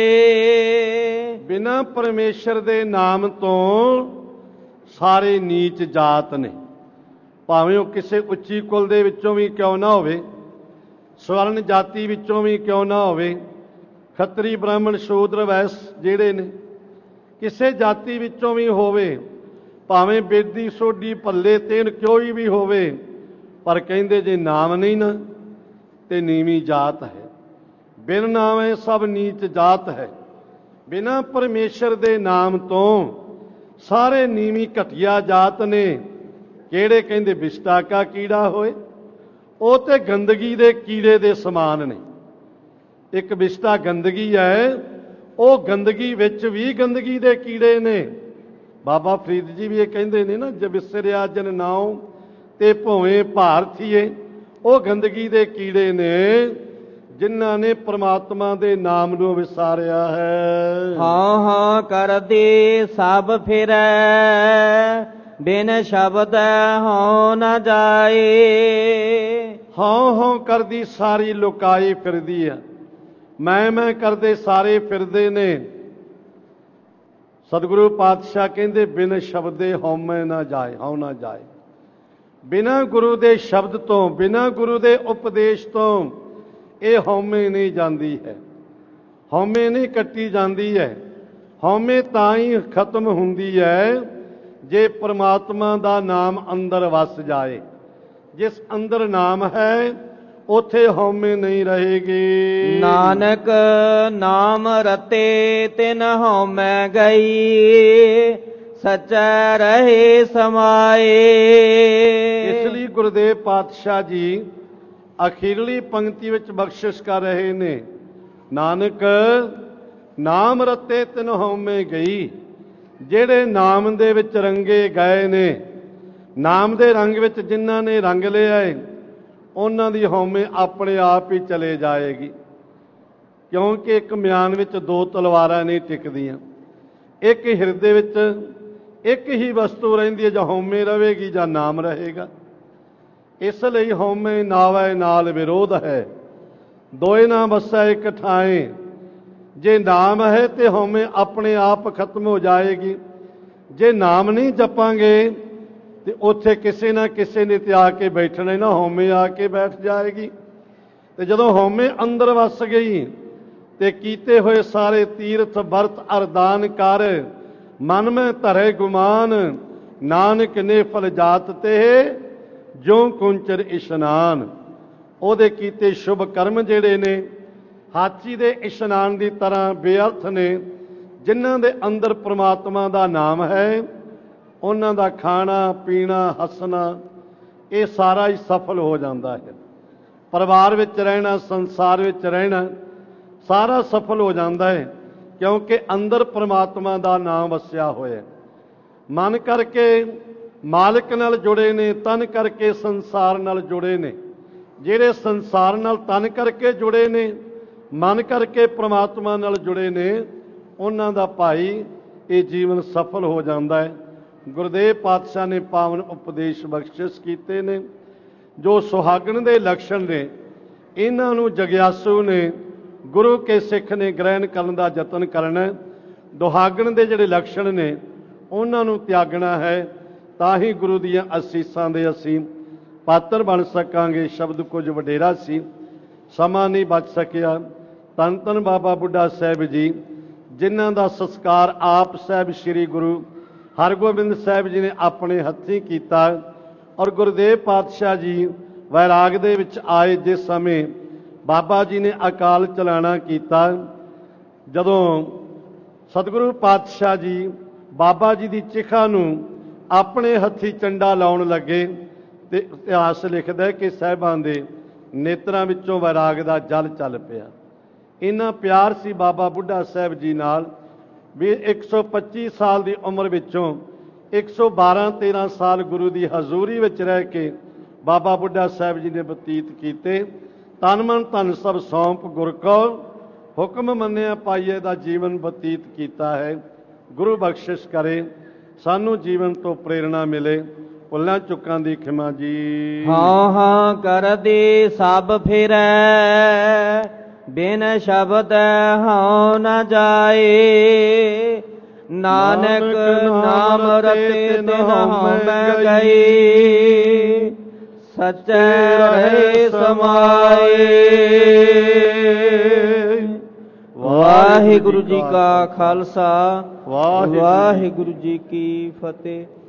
Speaker 2: ਬਿਨਾਂ ਪਰਮੇਸ਼ਰ ਦੇ ਨਾਮ ਤੋਂ ਸਾਰੇ ਨੀਚ ਜਾਤ ਨੇ। ਭਾਵੇਂ ਉਹ ਕਿਸੇ ਉੱਚੀ ਕੁਲ ਦੇ ਵਿੱਚੋਂ ਵੀ ਕਿਉਂ ਨਾ ਹੋਵੇ, ਸਵਰਨ ਜਾਤੀ ਵਿੱਚੋਂ ਵੀ ਕਿਉਂ ਨਾ ਹੋਵੇ, ਖੱਤਰੀ ਬ੍ਰਾਹਮਣ ਸ਼ੂਦਰ ਵੈਸ ਜਿਹੜੇ ਨੇ ਕਿਸੇ ਜਾਤੀ ਵਿੱਚੋਂ ਵੀ ਹੋਵੇ, ਭਾਵੇਂ ਬੇਦੀ ਸੋਢੀ ਭੱਲੇ ਤੇਨ ਕੋਈ ਵੀ ਹੋਵੇ, ਪਰ ਕਹਿੰਦੇ ਜੇ ਨਾਮ ਨਹੀਂ ਨਾ ਤੇ ਨੀਵੀਂ ਜਾਤ ਹੈ। ਬਿਨ ਨਾਮੇ ਸਭ ਨੀਚ ਜਾਤ ਹੈ। ਬਿਨਾਂ ਪਰਮੇਸ਼ਰ ਦੇ ਨਾਮ ਤੋਂ ਸਾਰੇ ਨੀਵੀਂ ਘਟੀਆ ਜਾਤ ਨੇ। ਕਿਹੜੇ? ਕਹਿੰਦੇ ਬਿਸ਼ਟਾ ਕਾ ਕੀੜਾ ਹੋਏ। ਉਹ ਤੇ ਗੰਦਗੀ ਦੇ ਕੀੜੇ ਦੇ ਸਮਾਨ ਨੇ। ਇੱਕ ਬਿਸ਼ਟਾ ਗੰਦਗੀ ਹੈ, ਉਹ ਗੰਦਗੀ ਵਿੱਚ ਵੀ ਗੰਦਗੀ ਦੇ ਕੀੜੇ ਨੇ। ਬਾਬਾ ਫਰੀਦ ਜੀ ਵੀ ਇਹ ਕਹਿੰਦੇ ਨੇ ਨਾ, ਜੇ ਵਿਸਰਿਆ ਜਨ ਨਾਉ ਤੇ ਭੋਵੇਂ ਭਾਰਥੀਏ। ਉਹ ਗੰਦਗੀ ਦੇ ਕੀੜੇ ਨੇ ਜਿਨ੍ਹਾਂ ਨੇ ਪ੍ਰਮਾਤਮਾ ਦੇ ਨਾਮ ਨੂੰ ਵਿਸਾਰਿਆ ਹੈ।
Speaker 3: ਹਾਂ ਹਾਂ ਕਰਦੇ ਸਭ ਫਿਰੈ, ਬਿਨ ਸ਼ਬਦ ਹਉ ਨ ਜਾਏ।
Speaker 2: ਹਾਂ ਹਾਂ ਕਰਦੀ ਸਾਰੀ ਲੁਕਾਈ ਫਿਰਦੀ ਆ, ਮੈਂ ਮੈਂ ਕਰਦੇ ਸਾਰੇ ਫਿਰਦੇ ਨੇ। ਸਤਿਗੁਰੂ ਪਾਤਸ਼ਾਹ ਕਹਿੰਦੇ ਬਿਨ ਸ਼ਬਦੇ ਹਉਮੈ ਨਾ ਜਾਏ, ਹਉ ਨਾ ਜਾਏ। ਬਿਨਾਂ ਗੁਰੂ ਦੇ ਸ਼ਬਦ ਤੋਂ, ਬਿਨਾਂ ਗੁਰੂ ਦੇ ਉਪਦੇਸ਼ ਤੋਂ ਇਹ ਹਉਮੈ ਨਹੀਂ ਜਾਂਦੀ ਹੈ। ਹਉਮੈ ਨਹੀਂ ਕੱਟੀ ਜਾਂਦੀ ਹੈ। ਹਉਮੈ ਤਾਂ ਹੀ ਖਤਮ ਹੁੰਦੀ ਹੈ ਜੇ ਪ੍ਰਮਾਤਮਾ ਦਾ ਨਾਮ ਅੰਦਰ ਵਸ ਜਾਏ। ਜਿਸ ਅੰਦਰ ਨਾਮ ਹੈ ਉਥੇ ਹਉਮੈ ਨਹੀਂ ਰਹੇਗੀ।
Speaker 3: ਨਾਨਕ ਨਾਮ ਰਤੇ ਤਿਨ ਹਉਮੈ ਗਈ, ਸਚੈ ਰਹੇ ਸਮਾਏ।
Speaker 2: ਇਸ ਲਈ ਗੁਰਦੇਵ ਪਾਤਸ਼ਾਹ ਜੀ ਅਖੀਰਲੀ ਪੰਕਤੀ ਵਿੱਚ ਬਖਸ਼ਿਸ਼ ਕਰ ਰਹੇ ਨੇ, ਨਾਨਕ ਨਾਮ ਰਤੇ ਤਿਨ ਹਉਮੈ ਗਈ। ਜਿਹੜੇ ਨਾਮ ਦੇ ਵਿੱਚ ਰੰਗੇ ਗਏ ਨੇ, ਨਾਮ ਦੇ ਰੰਗ ਵਿੱਚ ਜਿਨ੍ਹਾਂ ਨੇ ਰੰਗ ਲਿਆ ਹੈ, ਉਹਨਾਂ ਦੀ ਹਉਮੈ ਆਪਣੇ ਆਪ ਹੀ ਚਲੇ ਜਾਏਗੀ। ਕਿਉਂਕਿ ਇੱਕ ਮਿਆਨ ਵਿੱਚ ਦੋ ਤਲਵਾਰਾਂ ਨਹੀਂ ਟਿਕਦੀਆਂ। ਇੱਕ ਹਿਰਦੇ ਵਿੱਚ ਇੱਕ ਹੀ ਵਸਤੂ ਰਹਿੰਦੀ ਹੈ, ਜਾਂ ਹਉਮੈ ਰਹੇਗੀ ਜਾਂ ਨਾਮ ਰਹੇਗਾ। ਇਸ ਲਈ ਹਉਮੈ ਨਾਵੈ ਨਾਲ ਵਿਰੋਧ ਹੈ, ਦੋਏ ਨਾ ਵਸੈ ਇੱਕ ਠਾਏ। ਜੇ ਨਾਮ ਹੈ ਤੇ ਹਉਮੈ ਆਪਣੇ ਆਪ ਖਤਮ ਹੋ ਜਾਏਗੀ। ਜੇ ਨਾਮ ਨਹੀਂ ਜਪਾਂਗੇ ਤੇ ਉੱਥੇ ਕਿਸੇ ਨਾ ਕਿਸੇ ਨੇ ਤੇ ਆ ਕੇ ਬੈਠਣਾ, ਨਾ ਹਉਮੈ ਆ ਕੇ ਬੈਠ ਜਾਏਗੀ। ਤੇ ਜਦੋਂ ਹਉਮੈ ਅੰਦਰ ਵਸ ਗਈ
Speaker 1: ਤੇ ਕੀਤੇ ਹੋਏ ਸਾਰੇ ਤੀਰਥ ਵਰਤ ਅਰਦਾਨ ਕਰ, ਮਨ ਮੈਂ ਧਰੇ ਗੁਮਾਨ, ਨਾਨਕ ਨੇ ਫਲ ਜਾਤ ਤੇ ਜਿਉ ਕੁੰਚਰ ਇਸ਼ਨਾਨ। ਉਹਦੇ ਕੀਤੇ ਸ਼ੁਭ ਕਰਮ ਜਿਹੜੇ ਨੇ ਹਾਥੀ ਦੇ ਇਸ਼ਨਾਨ ਦੀ ਤਰ੍ਹਾਂ ਬੇਅਰਥ ਨੇ। ਜਿਨ੍ਹਾਂ ਦੇ ਅੰਦਰ ਪ੍ਰਮਾਤਮਾ ਦਾ ਨਾਮ ਹੈ, ਉਹਨਾਂ ਦਾ ਖਾਣਾ ਪੀਣਾ ਹੱਸਣਾ ਇਹ ਸਾਰਾ ਹੀ ਸਫਲ ਹੋ ਜਾਂਦਾ ਹੈ। ਪਰਿਵਾਰ ਵਿੱਚ ਰਹਿਣਾ, ਸੰਸਾਰ ਵਿੱਚ ਰਹਿਣਾ ਸਾਰਾ ਸਫਲ ਹੋ ਜਾਂਦਾ ਹੈ, ਕਿਉਂਕਿ ਅੰਦਰ ਪ੍ਰਮਾਤਮਾ ਦਾ ਨਾਮ ਵਸਿਆ ਹੋਇਆ। ਮਨ ਕਰਕੇ ਮਾਲਕ ਨਾਲ ਜੁੜੇ ਨੇ, ਤਨ ਕਰਕੇ ਸੰਸਾਰ ਨਾਲ ਜੁੜੇ ਨੇ। ਜਿਹੜੇ ਸੰਸਾਰ ਨਾਲ ਤਨ ਕਰਕੇ ਜੁੜੇ ਨੇ, ਮਨ ਕਰਕੇ ਪ੍ਰਮਾਤਮਾ ਨਾਲ ਜੁੜੇ ਨੇ, ਉਹਨਾਂ ਦਾ ਭਾਈ ਇਹ ਜੀਵਨ ਸਫਲ ਹੋ ਜਾਂਦਾ ਹੈ। ਗੁਰਦੇਵ ਪਾਤਸ਼ਾਹ ਨੇ ਪਾਵਨ ਉਪਦੇਸ਼ ਬਖਸ਼ਿਸ਼ ਕੀਤੇ ਨੇ। ਜੋ ਸੁਹਾਗਣ ਦੇ ਲੱਛਣ ਨੇ, ਇਹਨਾਂ ਨੂੰ ਜਗਿਆਸੂ ਨੇ, ਗੁਰੂ ਕੇ ਸਿੱਖ ਨੇ ਗ੍ਰਹਿਣ ਕਰਨ ਦਾ ਯਤਨ ਕਰਨਾ। ਦੁਹਾਗਣ ਦੇ ਜਿਹੜੇ ਲੱਛਣ ਨੇ ਉਹਨਾਂ ਨੂੰ ਤਿਆਗਣਾ ਹੈ, ਤਾਂ ਹੀ ਗੁਰੂ ਦੀਆਂ ਅਸੀਸਾਂ ਦੇ ਅਸੀਂ ਪਾਤਰ ਬਣ ਸਕਾਂਗੇ। ਸ਼ਬਦ ਕੁਝ ਵਡੇਰਾ ਸੀ, ਸਮਾਂ ਨਹੀਂ ਬਚ ਸਕਿਆ। ਧੰਨ ਧੰਨ ਬਾਬਾ ਬੁੱਢਾ ਸਾਹਿਬ ਜੀ, ਜਿਨ੍ਹਾਂ ਦਾ ਸੰਸਕਾਰ ਆਪ ਸਾਹਿਬ ਸ੍ਰੀ ਗੁਰੂ ਹਰਗੋਬਿੰਦ ਸਾਹਿਬ ਜੀ ਨੇ ਆਪਣੇ ਹੱਥੀਂ ਕੀਤਾ। ਔਰ ਗੁਰਦੇਵ ਪਾਤਸ਼ਾਹ ਜੀ ਵੈਰਾਗ ਦੇ ਵਿੱਚ ਆਏ ਜਿਸ ਸਮੇਂ ਬਾਬਾ ਜੀ ਨੇ ਅਕਾਲ ਚਲਾਣਾ ਕੀਤਾ। ਜਦੋਂ ਸਤਿਗੁਰੂ ਪਾਤਸ਼ਾਹ ਜੀ ਬਾਬਾ ਜੀ ਦੀ ਚਿਖਾ ਨੂੰ ਆਪਣੇ ਹੱਥੀਂ ਚੰਡਾ ਲਾਉਣ ਲੱਗੇ, ਤੇ ਇਤਿਹਾਸ ਲਿਖਦਾ ਕਿ ਸਾਹਿਬਾਂ ਦੇ ਨੇਤਰਾਂ ਵਿੱਚੋਂ ਵੈਰਾਗ ਦਾ ਜਲ ਚੱਲ ਪਿਆ। ਇੰਨਾ ਪਿਆਰ ਸੀ ਬਾਬਾ ਬੁੱਢਾ ਸਾਹਿਬ ਜੀ ਨਾਲ ਵੀ ਇੱਕ ਸੌ ਪੱਚੀ ਸਾਲ ਦੀ ਉਮਰ ਵਿੱਚੋਂ ਇੱਕ ਸੌ ਬਾਰਾਂ ਤੇਰਾਂ ਸਾਲ ਗੁਰੂ ਦੀ ਹਜ਼ੂਰੀ ਵਿੱਚ ਰਹਿ ਕੇ ਬਾਬਾ ਬੁੱਢਾ ਸਾਹਿਬ ਜੀ ਨੇ ਬਤੀਤ ਕੀਤੇ। ਤਨ ਮਨ ਧਨ ਸਭ ਸੌਂਪ ਗੁਰ ਕੋ, ਹੁਕਮ ਮੰਨਿਆ ਪਾਈਏ ਦਾ ਜੀਵਨ ਬਤੀਤ ਕੀਤਾ ਹੈ। ਗੁਰੂ ਬਖਸ਼ਿਸ਼ ਕਰੇ, ਸਾਨੂੰ ਜੀਵਨ ਤੋਂ ਪ੍ਰੇਰਣਾ ਮਿਲੇ। ਭੁੱਲਾਂ ਚੁੱਕਾਂ ਦੀ ਖਿਮਾ ਜੀ।
Speaker 3: ਹਾਂ ਹਾਂ ਕਰਦੀ ਸਭ ਫਿਰੈ, ਬਿਨ ਸ਼ਬਦ ਹਉ ਨ ਜਾਏ। ਨਾਨਕ ਨਾਮ ਰਤੇ ਤਿਨ ਹਉਮੈ ਗਈ, ਸਚੈ ਰਹੇ ਸਮਾਏ। ਵਾਹਿਗੁਰੂ ਜੀ ਕਾ ਖਾਲਸਾ, ਵਾਹਿਗੁਰੂ ਜੀ ਕੀ ਫਤਿਹ।